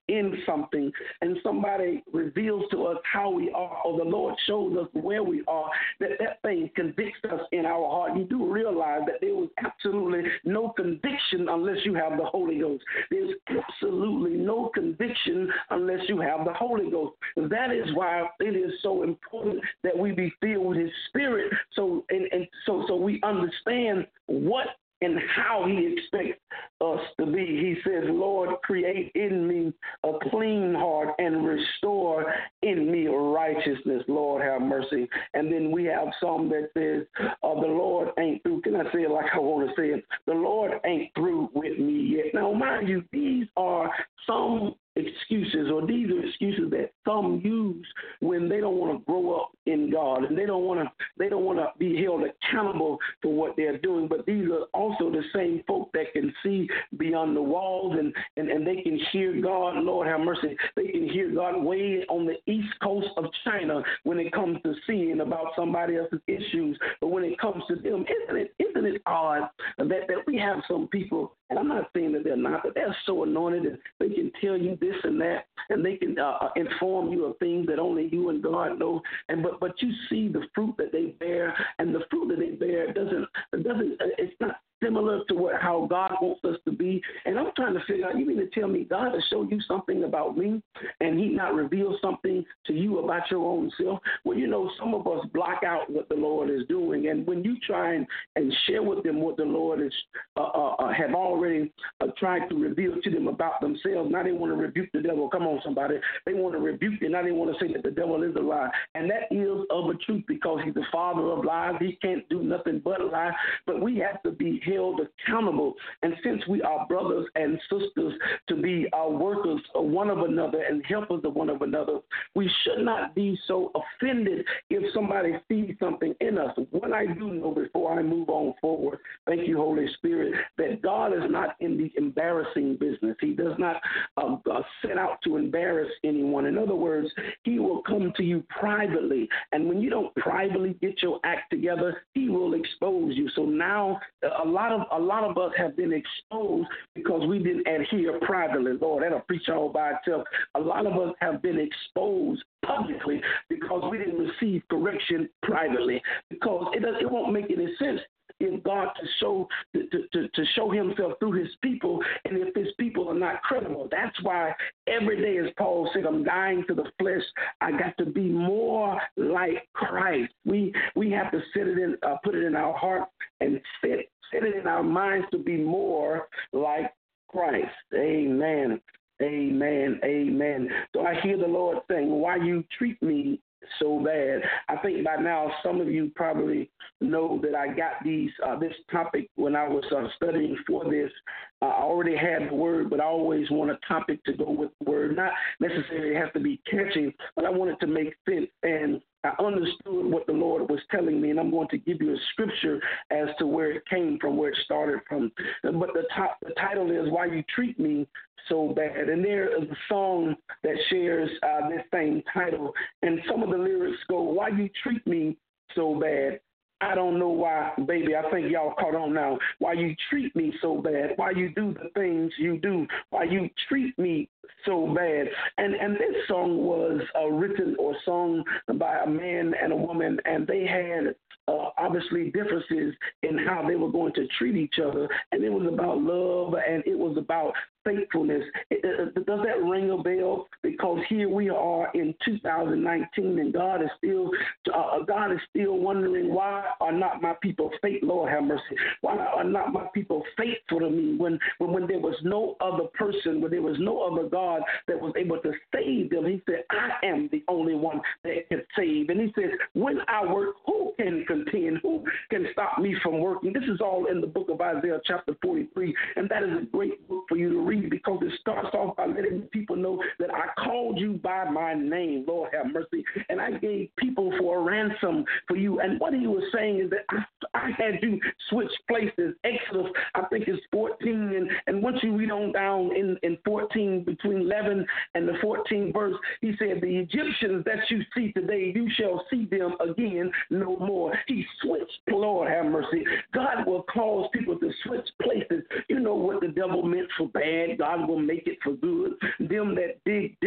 something and somebody reveals to us how we are, or the Lord shows us where we are, that that thing convicts us in our heart. You do realize that there was absolutely no conviction unless you have the Holy Ghost. There's absolutely no conviction unless you have the Holy Ghost. That is why it is so important that we be filled with His Spirit, so and, and so so we understand what and how He expects us to be. He says, Lord, create in me a clean heart and restore in me righteousness. Lord, have mercy. And then we have some that says, uh, the Lord ain't through. Can I say it like I want to say it? The Lord ain't through with me yet. Now, mind you, these are some excuses, or these are excuses that some use when they don't want to grow up in God, and they don't want to they don't want to be held accountable for what they're doing. But these are also the same folk that can see beyond the walls, and, and, and they can hear God. Lord have mercy. They can hear God way on the east coast of China when it comes to seeing about somebody else's issues. But when it comes to them, isn't it isn't it odd that, that we have some people, and I'm not saying that they're not, but they're so anointed that they can tell you this and that, and they can uh, inform you of things that only you and God know. And but but you see the fruit that they bear, and the fruit that they bear doesn't doesn't it's not similar to what how God wants us to be. And I'm trying to figure out, you mean to tell me God has showed you something about me and He not revealed something to you about your own self? Well, you know, some of us block out what the Lord is doing. And when you try and, and share with them what the Lord is uh, uh, have already uh, tried to reveal to them about themselves, now they want to rebuke the devil. Come on, somebody. They want to rebuke you. Now they want to say that the devil is a lie. And that is of a truth, because he's the father of lies. He can't do nothing but lie. But we have to be held accountable. And since we are brothers and sisters to be our workers of one of another and helpers of one of another, we should not be so offended if somebody sees something in us. What I do know before I move on forward, thank you, Holy Spirit, that God is not in the embarrassing business. He does not uh, uh, set out to embarrass anyone. In other words, He will come to you privately. And when you don't privately get your act together, He will expose you. So now a lot of a lot of us have been exposed because we didn't adhere privately. Lord, that'll preach all by itself. A lot of us have been exposed publicly because we didn't receive correction privately, because it does, it won't make any sense if God to show to, to, to show Himself through His people, and if His people are not credible. That's why every day, as Paul said, I'm dying to the flesh. I got to be more like Christ. We we have to set it in, uh, put it in our heart, and set set it in our minds to be more like Christ. Amen. Amen. Amen. So I hear the Lord saying, why you treat me so bad? I think by now some of you probably know that I got these uh, this topic when I was uh, studying for this. Uh, I already had the word, but I always want a topic to go with the word. Not necessarily have to be catchy, but I want it to make sense. And I understood what the Lord was telling me, and I'm going to give you a scripture as to where it came from, where it started from. But the, top, the title is Why You Treat Me So Bad. And there is a song that shares uh, this same title. And some of the lyrics go, why you treat me so bad? I don't know why, baby. I think y'all caught on now. Why you treat me so bad? Why you do the things you do? Why you treat me so bad? And and this song was uh, written or sung by a man and a woman, and they had uh, obviously differences in how they were going to treat each other. And it was about love, and it was about faithfulness. It, it, does that ring a bell? Because here we are in two thousand nineteen, and God is still uh, God is still wondering, why are not my people faithful? Lord have mercy. Why are not my people faithful to me when, when when there was no other person, when there was no other God that was able to save them? He said, I am the only one that can save. And He says, when I work, who can contend? Who can stop me from working? This is all in the book of Isaiah chapter forty-three, and that is a great book for you to read, because it starts off by letting people know that I called you by my name. Lord have mercy. And I gave people for a ransom for you. And what He was saying is that I, I had you switch places. Exodus, I think it's fourteen. And, and once you read on down in, in fourteen, between eleven and the fourteenth verse, He said, the Egyptians that you see today, you shall see them again no more. He switched. Lord have mercy. God will cause people to switch places. You know what the devil meant for bad, God will make it for good. Them that dig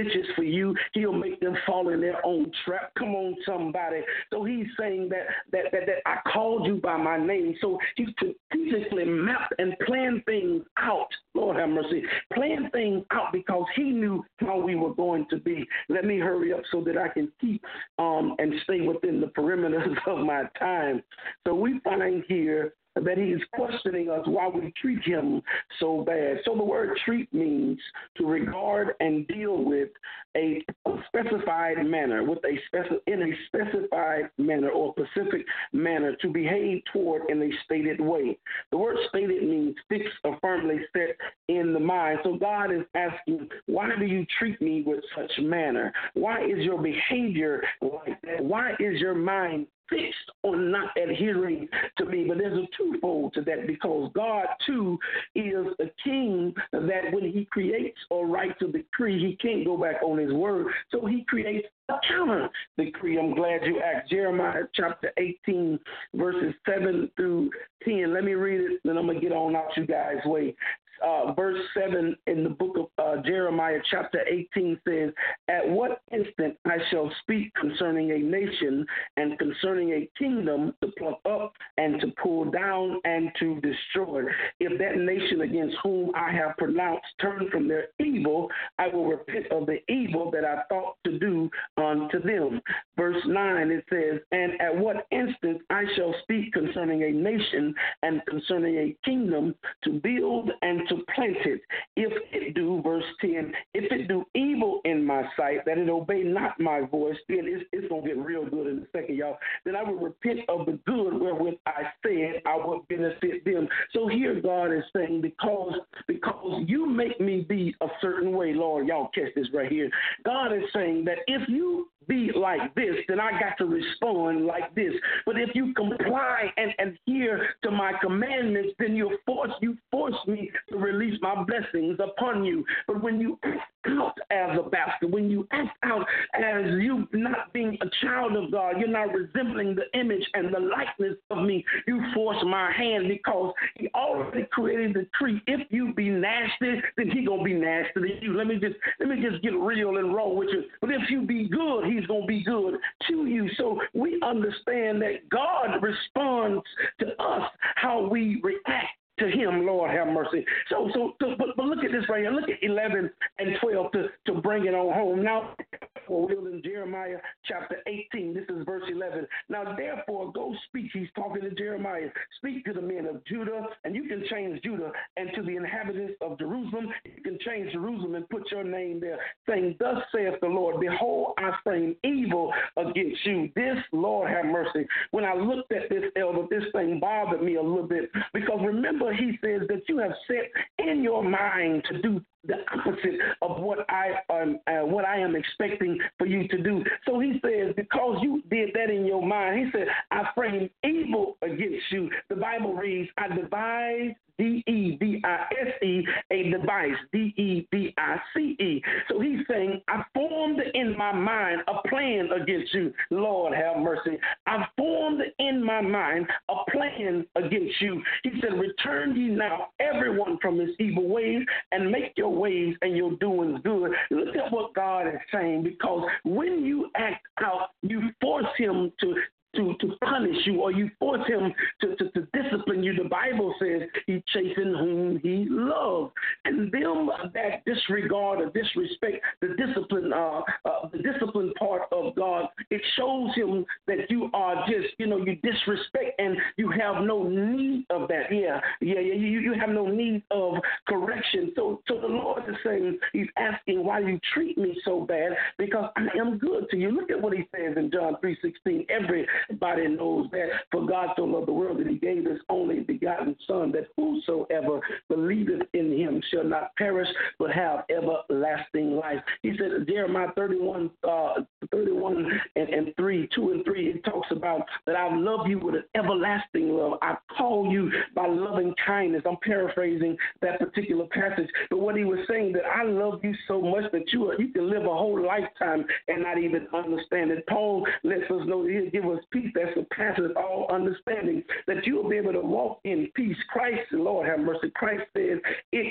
ditches for you. He'll make them fall in their own trap. Come on, somebody. So he's saying that that that, that I called you by my name. So he strategically mapped and planned things out. Lord have mercy. Planned things out because he knew how we were going to be. Let me hurry up so that I can keep um, and stay within the perimeters of my time. So we find here that he is questioning us why we treat him so bad. So the word treat means to regard and deal with a specified manner, with a speci- in a specified manner or specific manner, to behave toward in a stated way. The word stated means fixed or firmly set in the mind. So God is asking, why do you treat me with such manner? Why is your behavior like that? Why is your mind fixed on not adhering to me? But there's a twofold to that, because God too is a king that when he creates or writes a decree, he can't go back on his word. So he creates a counter decree. I'm glad you asked. Jeremiah chapter eighteen, verses seven through ten. Let me read it, then I'm going to get on out you guys' way. Uh, verse seven in the book of uh, Jeremiah chapter eighteen says, at what instant I shall speak concerning a nation and concerning a kingdom to pluck up and to pull down and to destroy. If that nation against whom I have pronounced turn from their evil, I will repent of the evil that I thought to do unto them. Verse nine, it says, and at what instant I shall speak concerning a nation and concerning a kingdom to build and to plant it. If it do, verse ten, if it do evil in my sight, that it obey not my voice, then it's, it's going to get real good in a second, y'all. Then I will repent of the good wherewith I said I would benefit them. So here God is saying, because, because you make me be a certain way, Lord, y'all catch this right here. God is saying that if you be like this, then I got to respond like this. But if you comply and adhere to my commandments, then you force you force me to release my blessings upon you. But when you act out as a bastard, when you act out as you not being a child of God, you're not resembling the image and the likeness of me, you force my hand, because he already created the tree. If you be nasty, then he gonna be nasty to you. Let me just let me just get real and raw with you. But if you be good, he's going to be good to you. So we understand that God responds to us how we react to him. Lord have mercy. So, so, so but, but look at this right here. Look at eleven and twelve to, to bring it on home. Now, for real, in Jeremiah chapter eighteen, this is verse eleven. Now, therefore, go speak. He's talking to Jeremiah. Speak to the men of Judah, and you can change Judah, and to the inhabitants of Jerusalem. You can change Jerusalem and put your name there, saying, thus saith the Lord, behold, I frame evil against you. This, Lord have mercy. When I looked at this, elder, this thing bothered me a little bit, because remember, he says that you have set in your mind to do the opposite of what I um, uh, what I am expecting for you to do. So he says, because you did that in your mind, he said, I frame evil against you. The Bible reads, I devise D E V I S E, a device, D E V I C E. So he's saying, I formed in my mind a plan against you. Lord have mercy. I formed in my mind a plan against you. He said, return ye now everyone from his evil ways and make your ways and your doings good. Look at what God is saying, because when you act out, you force him to To, to punish you, or you force him to, to, to discipline you. The Bible says he chastens whom he loves. And them that disregard or disrespect the discipline, uh, uh, the discipline part of God, it shows him that you are just, you know, you disrespect and you have no need of that. Yeah, yeah, yeah. You, you have no need of correction. So, so the Lord is saying, he's asking why you treat me so bad, because I am good to you. Look at what he says in John three sixteen. Every Everybody knows that, for God so loved the world that he gave his only begotten Son, that whosoever believeth in him shall not perish but have everlasting life. He said, Jeremiah thirty-one, uh, thirty-one and, and three, two and three, it talks about that I love you with an everlasting love. I call you by loving kindness. I'm paraphrasing that particular passage, but what he was saying, that I love you so much that you are, you can live a whole lifetime and not even understand it. Paul lets us know, he'll give us peace that surpasses all understanding, that you'll be able to walk in peace. Christ, Lord have mercy, Christ says it in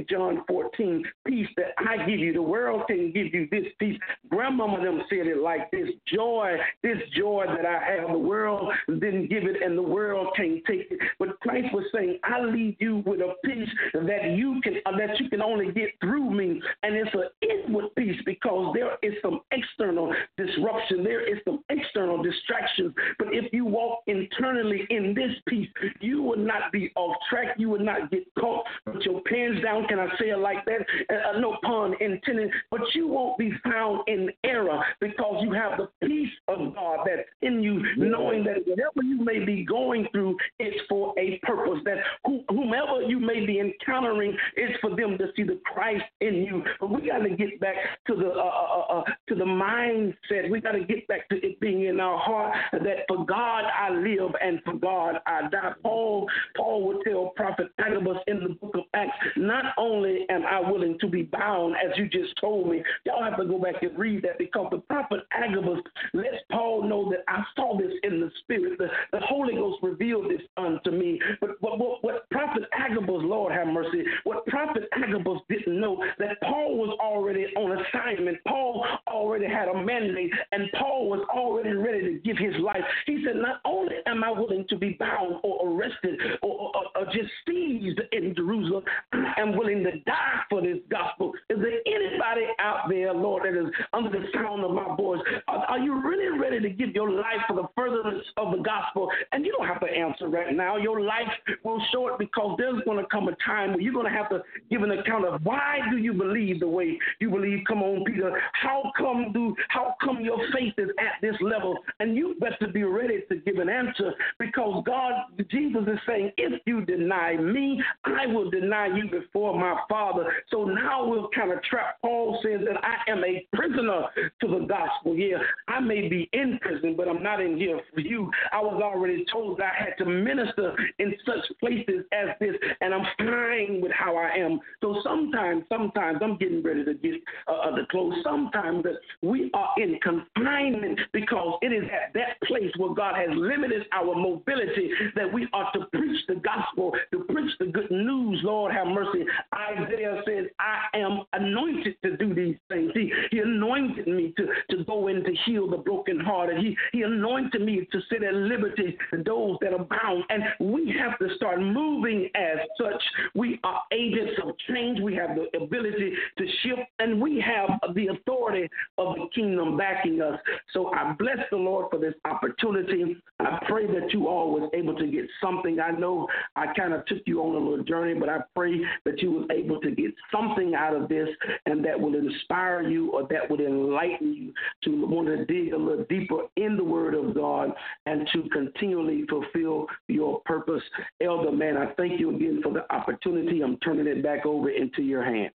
John fourteen, peace that I give you. The world can give you this peace. Grandmama them said it like this, joy, this joy that I have, the world didn't give it and the world can't take it. But Christ was saying, I leave you with a peace that you can uh, that you can only get through me. And it's an inward peace because there is some external disruption. There is some external distractions. But if you walk internally in this peace, you will not be off track. You will not get caught with your pants down. Can I say it like that? Uh, no pun intended. But you won't be found in error because you have the peace of God that's in you, knowing that whatever you may be going through is for a purpose, that whomever you may be encountering is for them to see the Christ in you. But we got to get back to the uh, uh, uh, to the mindset. We got to get back to it being in our heart that for God I live and for God I die. Paul, Paul would tell Prophet Agabus in the book of Acts, not only am I willing to be bound, as you just told me, y'all have to go back and read that because the Prophet Agabus lets Paul know that I saw this in the spirit. The, the Holy Ghost revealed this unto me. But what, what, what Prophet Agabus, Lord have mercy, what Prophet Agabus didn't know, that Paul was already on assignment. Paul already had a mandate, and Paul was already ready to give his life. He said, not only am I willing to be bound or arrested or, or, or just seized in Jerusalem, I am willing to die for this gospel. Is there anybody out there, Lord, that is under the sound of my voice? Are, are you really ready to give your life for the furtherance of the gospel? And you don't have to answer right now. Your life will show it because there's going to come a time where you're going to have to give an account of why do you believe the way you believe. Come on, Peter. How come do how come your faith is at this level? And you better be ready to give an answer because God, Jesus is saying, if you deny me, I will deny you before my Father. So now we'll kind of trap. Paul says that I am a prisoner to the gospel. Yeah, I may be in prison, but I'm not in here for you. I was already told that I had to minister in such places as this, and I'm fine with how I am. So sometimes, sometimes I'm getting ready to get uh, the close. Sometimes that we are in confinement because it is at that place where God has limited our mobility that we are to preach the gospel, to preach the good news. Lord have mercy. Isaiah says, I am anointed to do these things. He, he anointed me to, to go in to heal the brokenhearted. He, he anointed me to set at liberty those that are bound. And we have to start moving as such. We are agents of change. We have the ability to shift, and we have the authority of the kingdom backing us. So I bless the Lord for this opportunity. I pray that you all was able to get something. I know I kind of took you on a little journey, but I pray that you was able to get something out of this and that will inspire you or that would enlighten you to want to dig a little deeper in the word of God and to continually fulfill your purpose. Elder, man, I thank you again for the opportunity. I'm turning it back over into your hands.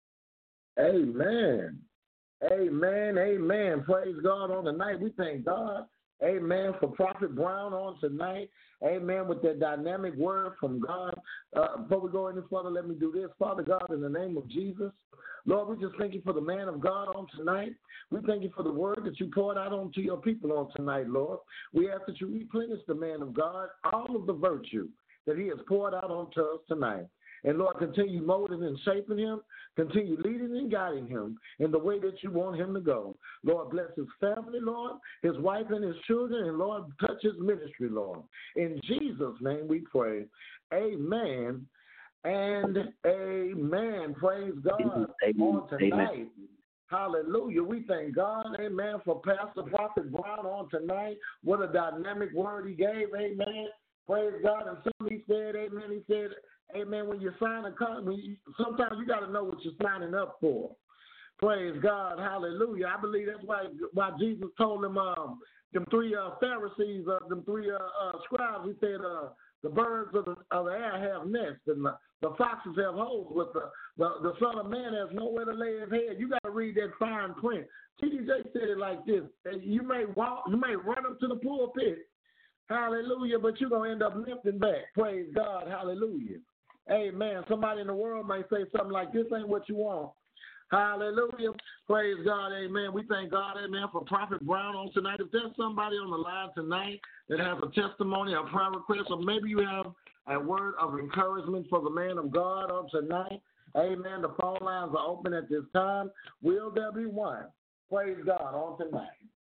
Amen. Amen. Amen. Praise God on the night. We thank God. Amen. For Prophet Brown on tonight. Amen. With that dynamic word from God. Uh, before we go any further, let me do this. Father God, in the name of Jesus, Lord, we just thank you for the man of God on tonight. We thank you for the word that you poured out onto your people on tonight, Lord. We ask that you replenish the man of God, all of the virtue that he has poured out onto us tonight. And Lord, continue molding and shaping him. Continue leading and guiding him in the way that you want him to go. Lord, bless his family, Lord, his wife and his children, and Lord, touch his ministry, Lord. In Jesus' name we pray. Amen and amen. Praise God amen. On tonight. Amen. Hallelujah. We thank God, amen, for Pastor Prophet Brown on tonight. What a dynamic word he gave, amen. Praise God. And somebody said, amen, he said, amen, when you sign a contract, sometimes you got to know what you're signing up for. Praise God. Hallelujah. I believe that's why why Jesus told them, um, them three uh, Pharisees, uh, them three uh, uh, scribes, he said, uh, the birds of the, of the air have nests, and the, the foxes have holes, but the, the, the Son of Man has nowhere to lay his head. You got to read that fine print. T D J said it like this. You may walk, you may run up to the pulpit, hallelujah, but you're going to end up limping back. Praise God. Hallelujah. Amen. Somebody in the world may say something like, this ain't what you want. Hallelujah. Praise God. Amen. We thank God, amen, for Prophet Brown on tonight. If there's somebody on the line tonight that has a testimony, a prayer request, or maybe you have a word of encouragement for the man of God on tonight, Amen. The phone lines are open at this time. Will there be one? Praise God on tonight.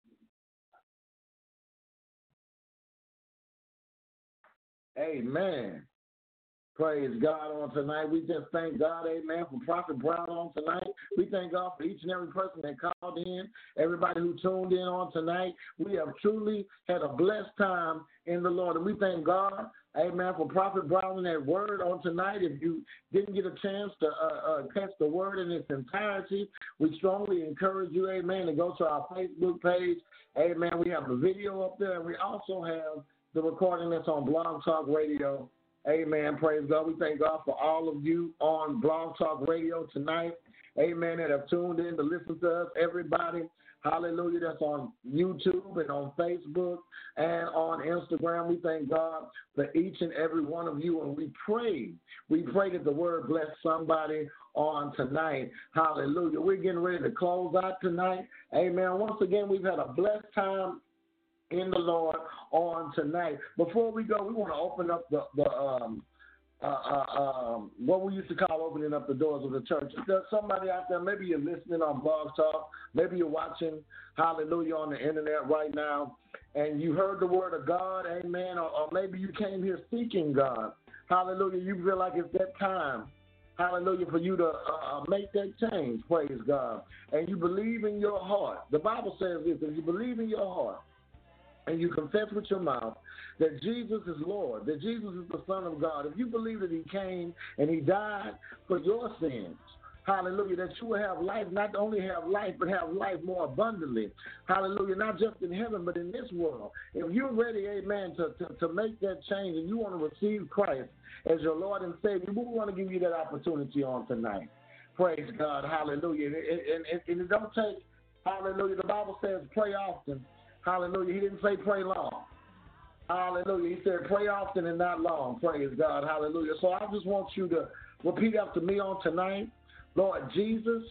Amen. Praise God on tonight. We just thank God, amen, for Prophet Brown on tonight. We thank God for each and every person that called in, everybody who tuned in on tonight. We have truly had a blessed time in the Lord. And we thank God, amen, for Prophet Brown and that word on tonight. If you didn't get a chance to uh, uh, catch the word in its entirety, we strongly encourage you, amen, to go to our Facebook page. Amen. We have the video up there, and we also have the recording that's on Blog Talk Radio. Amen. Praise God. We thank God for all of you on Blog Talk Radio tonight. Amen. That have tuned in to listen to us. Everybody, hallelujah, that's on YouTube and on Facebook and on Instagram. We thank God for each and every one of you. And we pray, we pray that the word bless somebody on tonight. Hallelujah. We're getting ready to close out tonight. Amen. Once again, we've had a blessed time in the Lord on tonight. Before we go, we want to open up the, the um, uh, uh, um, what we used to call opening up the doors of the church. If there's somebody out there, maybe you're listening on Blog Talk, maybe you're watching, hallelujah, on the internet right now, and you heard the word of God, amen, or, or maybe you came here seeking God, hallelujah, you feel like it's that time, hallelujah, for you to uh, make that change, praise God, and you believe in your heart. The Bible says this, if you believe in your heart, and you confess with your mouth that Jesus is Lord, that Jesus is the Son of God, if you believe that he came and he died for your sins, hallelujah, that you will have life, not only have life, but have life more abundantly, hallelujah, not just in heaven, but in this world. If you're ready, amen, to, to, to make that change and you want to receive Christ as your Lord and Savior, we want to give you that opportunity on tonight. Praise God, hallelujah. And, and, and, and it don't take, hallelujah, the Bible says pray often. Hallelujah. He didn't say pray long. Hallelujah. He said pray often and not long. Praise God. Hallelujah. So I just want you to repeat after me on tonight. Lord Jesus,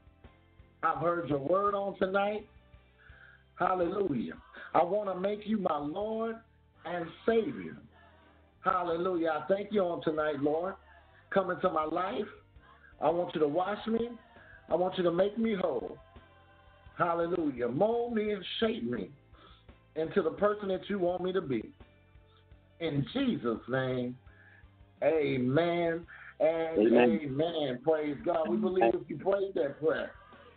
I've heard your word on tonight. Hallelujah. I want to make you my Lord and Savior. Hallelujah. I thank you on tonight, Lord. Come into my life. I want you to wash me. I want you to make me whole. Hallelujah. Mold me and shape me into the person that you want me to be. In Jesus' name, amen and amen. amen. Praise God. We believe if you prayed that prayer,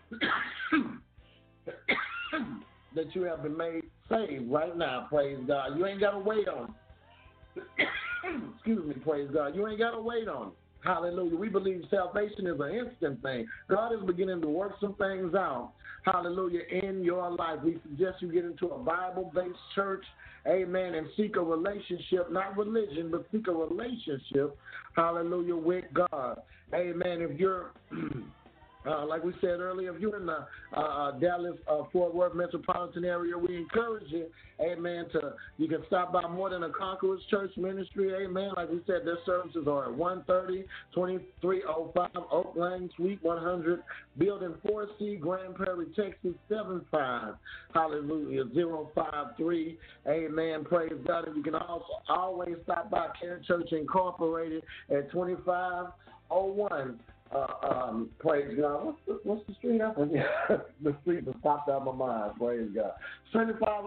that you have been made saved right now. Praise God. You ain't got to wait on it. Excuse me. Praise God. You ain't got to wait on it. Hallelujah. We believe salvation is an instant thing. God is beginning to work some things out. Hallelujah. In your life. We suggest you get into a Bible-based church. Amen. And seek a relationship, not religion, but seek a relationship. Hallelujah. With God. Amen. If you're Uh, like we said earlier, if you're in the uh, Dallas, uh, Fort Worth metropolitan area, we encourage you, amen, to, you can stop by More Than a Conqueror's Church Ministry, amen. Like we said, their services are at one thirty, twenty-three oh five Oak Lane, Suite one hundred, Building four C, Grand Prairie, Texas, seven five, hallelujah, zero five three, amen, praise God. And you can also always stop by Care Church Incorporated at twenty-five oh one. Uh, um, praise God. What's the, what's the street up? The street has popped out of my mind. Praise God. twenty-five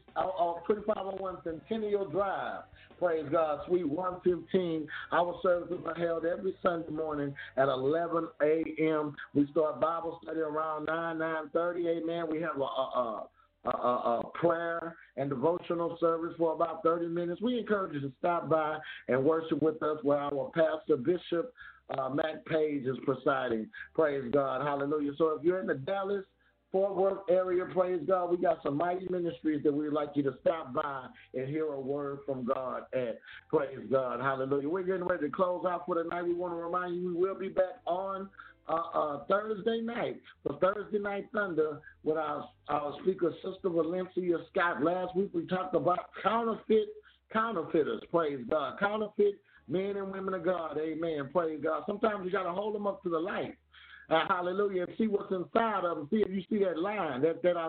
oh one Centennial Drive. Praise God. Suite one fifteen. Our services are held every Sunday morning at eleven a.m. We start Bible study around nine, nine thirty. Amen. We have a, a, a, a, a prayer and devotional service for about thirty minutes. We encourage you to stop by and worship with us where our pastor, Bishop Uh, Matt Page is presiding. Praise God. Hallelujah. So if you're in the Dallas, Fort Worth area, praise God, we got some mighty ministries that we'd like you to stop by and hear a word from God at. Praise God. Hallelujah. We're getting ready to close out for the night. We want to remind you we will be back on uh, uh, Thursday night for Thursday Night Thunder with our, our speaker, Sister Valencia Scott. Last week we talked about counterfeit counterfeiters. Praise God. Counterfeit men and women of God, amen, praise God. Sometimes you got to hold them up to the light, uh, hallelujah, and see what's inside of them, see if you see that line, that, that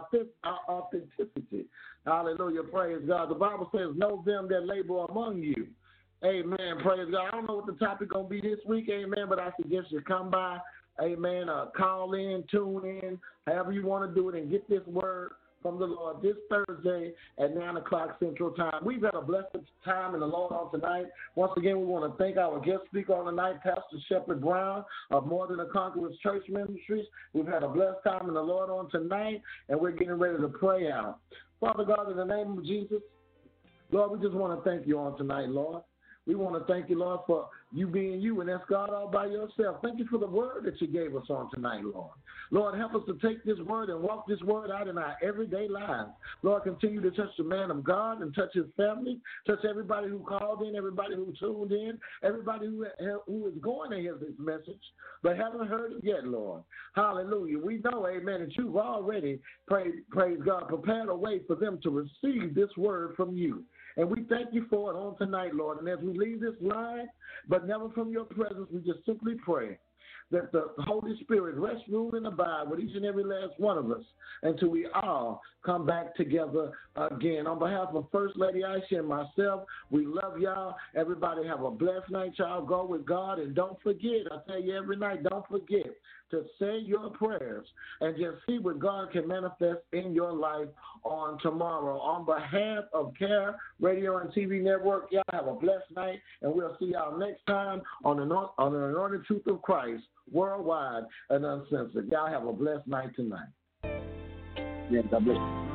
authenticity, hallelujah, praise God. The Bible says, know them that labor among you Amen. Praise God. I don't know what the topic going to be this week, amen, but I suggest you come by, amen, uh, call in, tune in, however you want to do it, and get this word from the Lord this Thursday at nine o'clock Central Time. We've had a blessed time in the Lord on tonight. Once again, we want to thank our guest speaker on tonight, Pastor Shepherd Brown of More Than a Conqueror's Church Ministries. We've had a blessed time in the Lord on tonight, and we're getting ready to pray out. Father God, in the name of Jesus, Lord, we just want to thank you on tonight, Lord. We want to thank you, Lord, for you being you, and that's God all by yourself. Thank you for the word that you gave us on tonight, Lord. Lord, help us to take this word and walk this word out in our everyday lives. Lord, continue to touch the man of God and touch his family, touch everybody who called in, everybody who tuned in, everybody who, who is going to hear this message but haven't heard it yet, Lord. Hallelujah. We know, amen, that you've already, praise, praise God, prepared a way for them to receive this word from you. And we thank you for it on tonight, Lord. And as we leave this line, but never from your presence, we just simply pray that the Holy Spirit rest, rule, and abide with each and every last one of us until we all come back together again. On behalf of First Lady Aisha and myself, we love y'all. Everybody have a blessed night. Y'all go with God. And don't forget, I tell you every night, don't forget to say your prayers and just see what God can manifest in your life on tomorrow. On behalf of CARE Radio and T V Network, y'all have a blessed night, and we'll see y'all next time on the, on the Anointed Truth of Christ, worldwide and uncensored. Y'all have a blessed night tonight. Yeah, God bless you.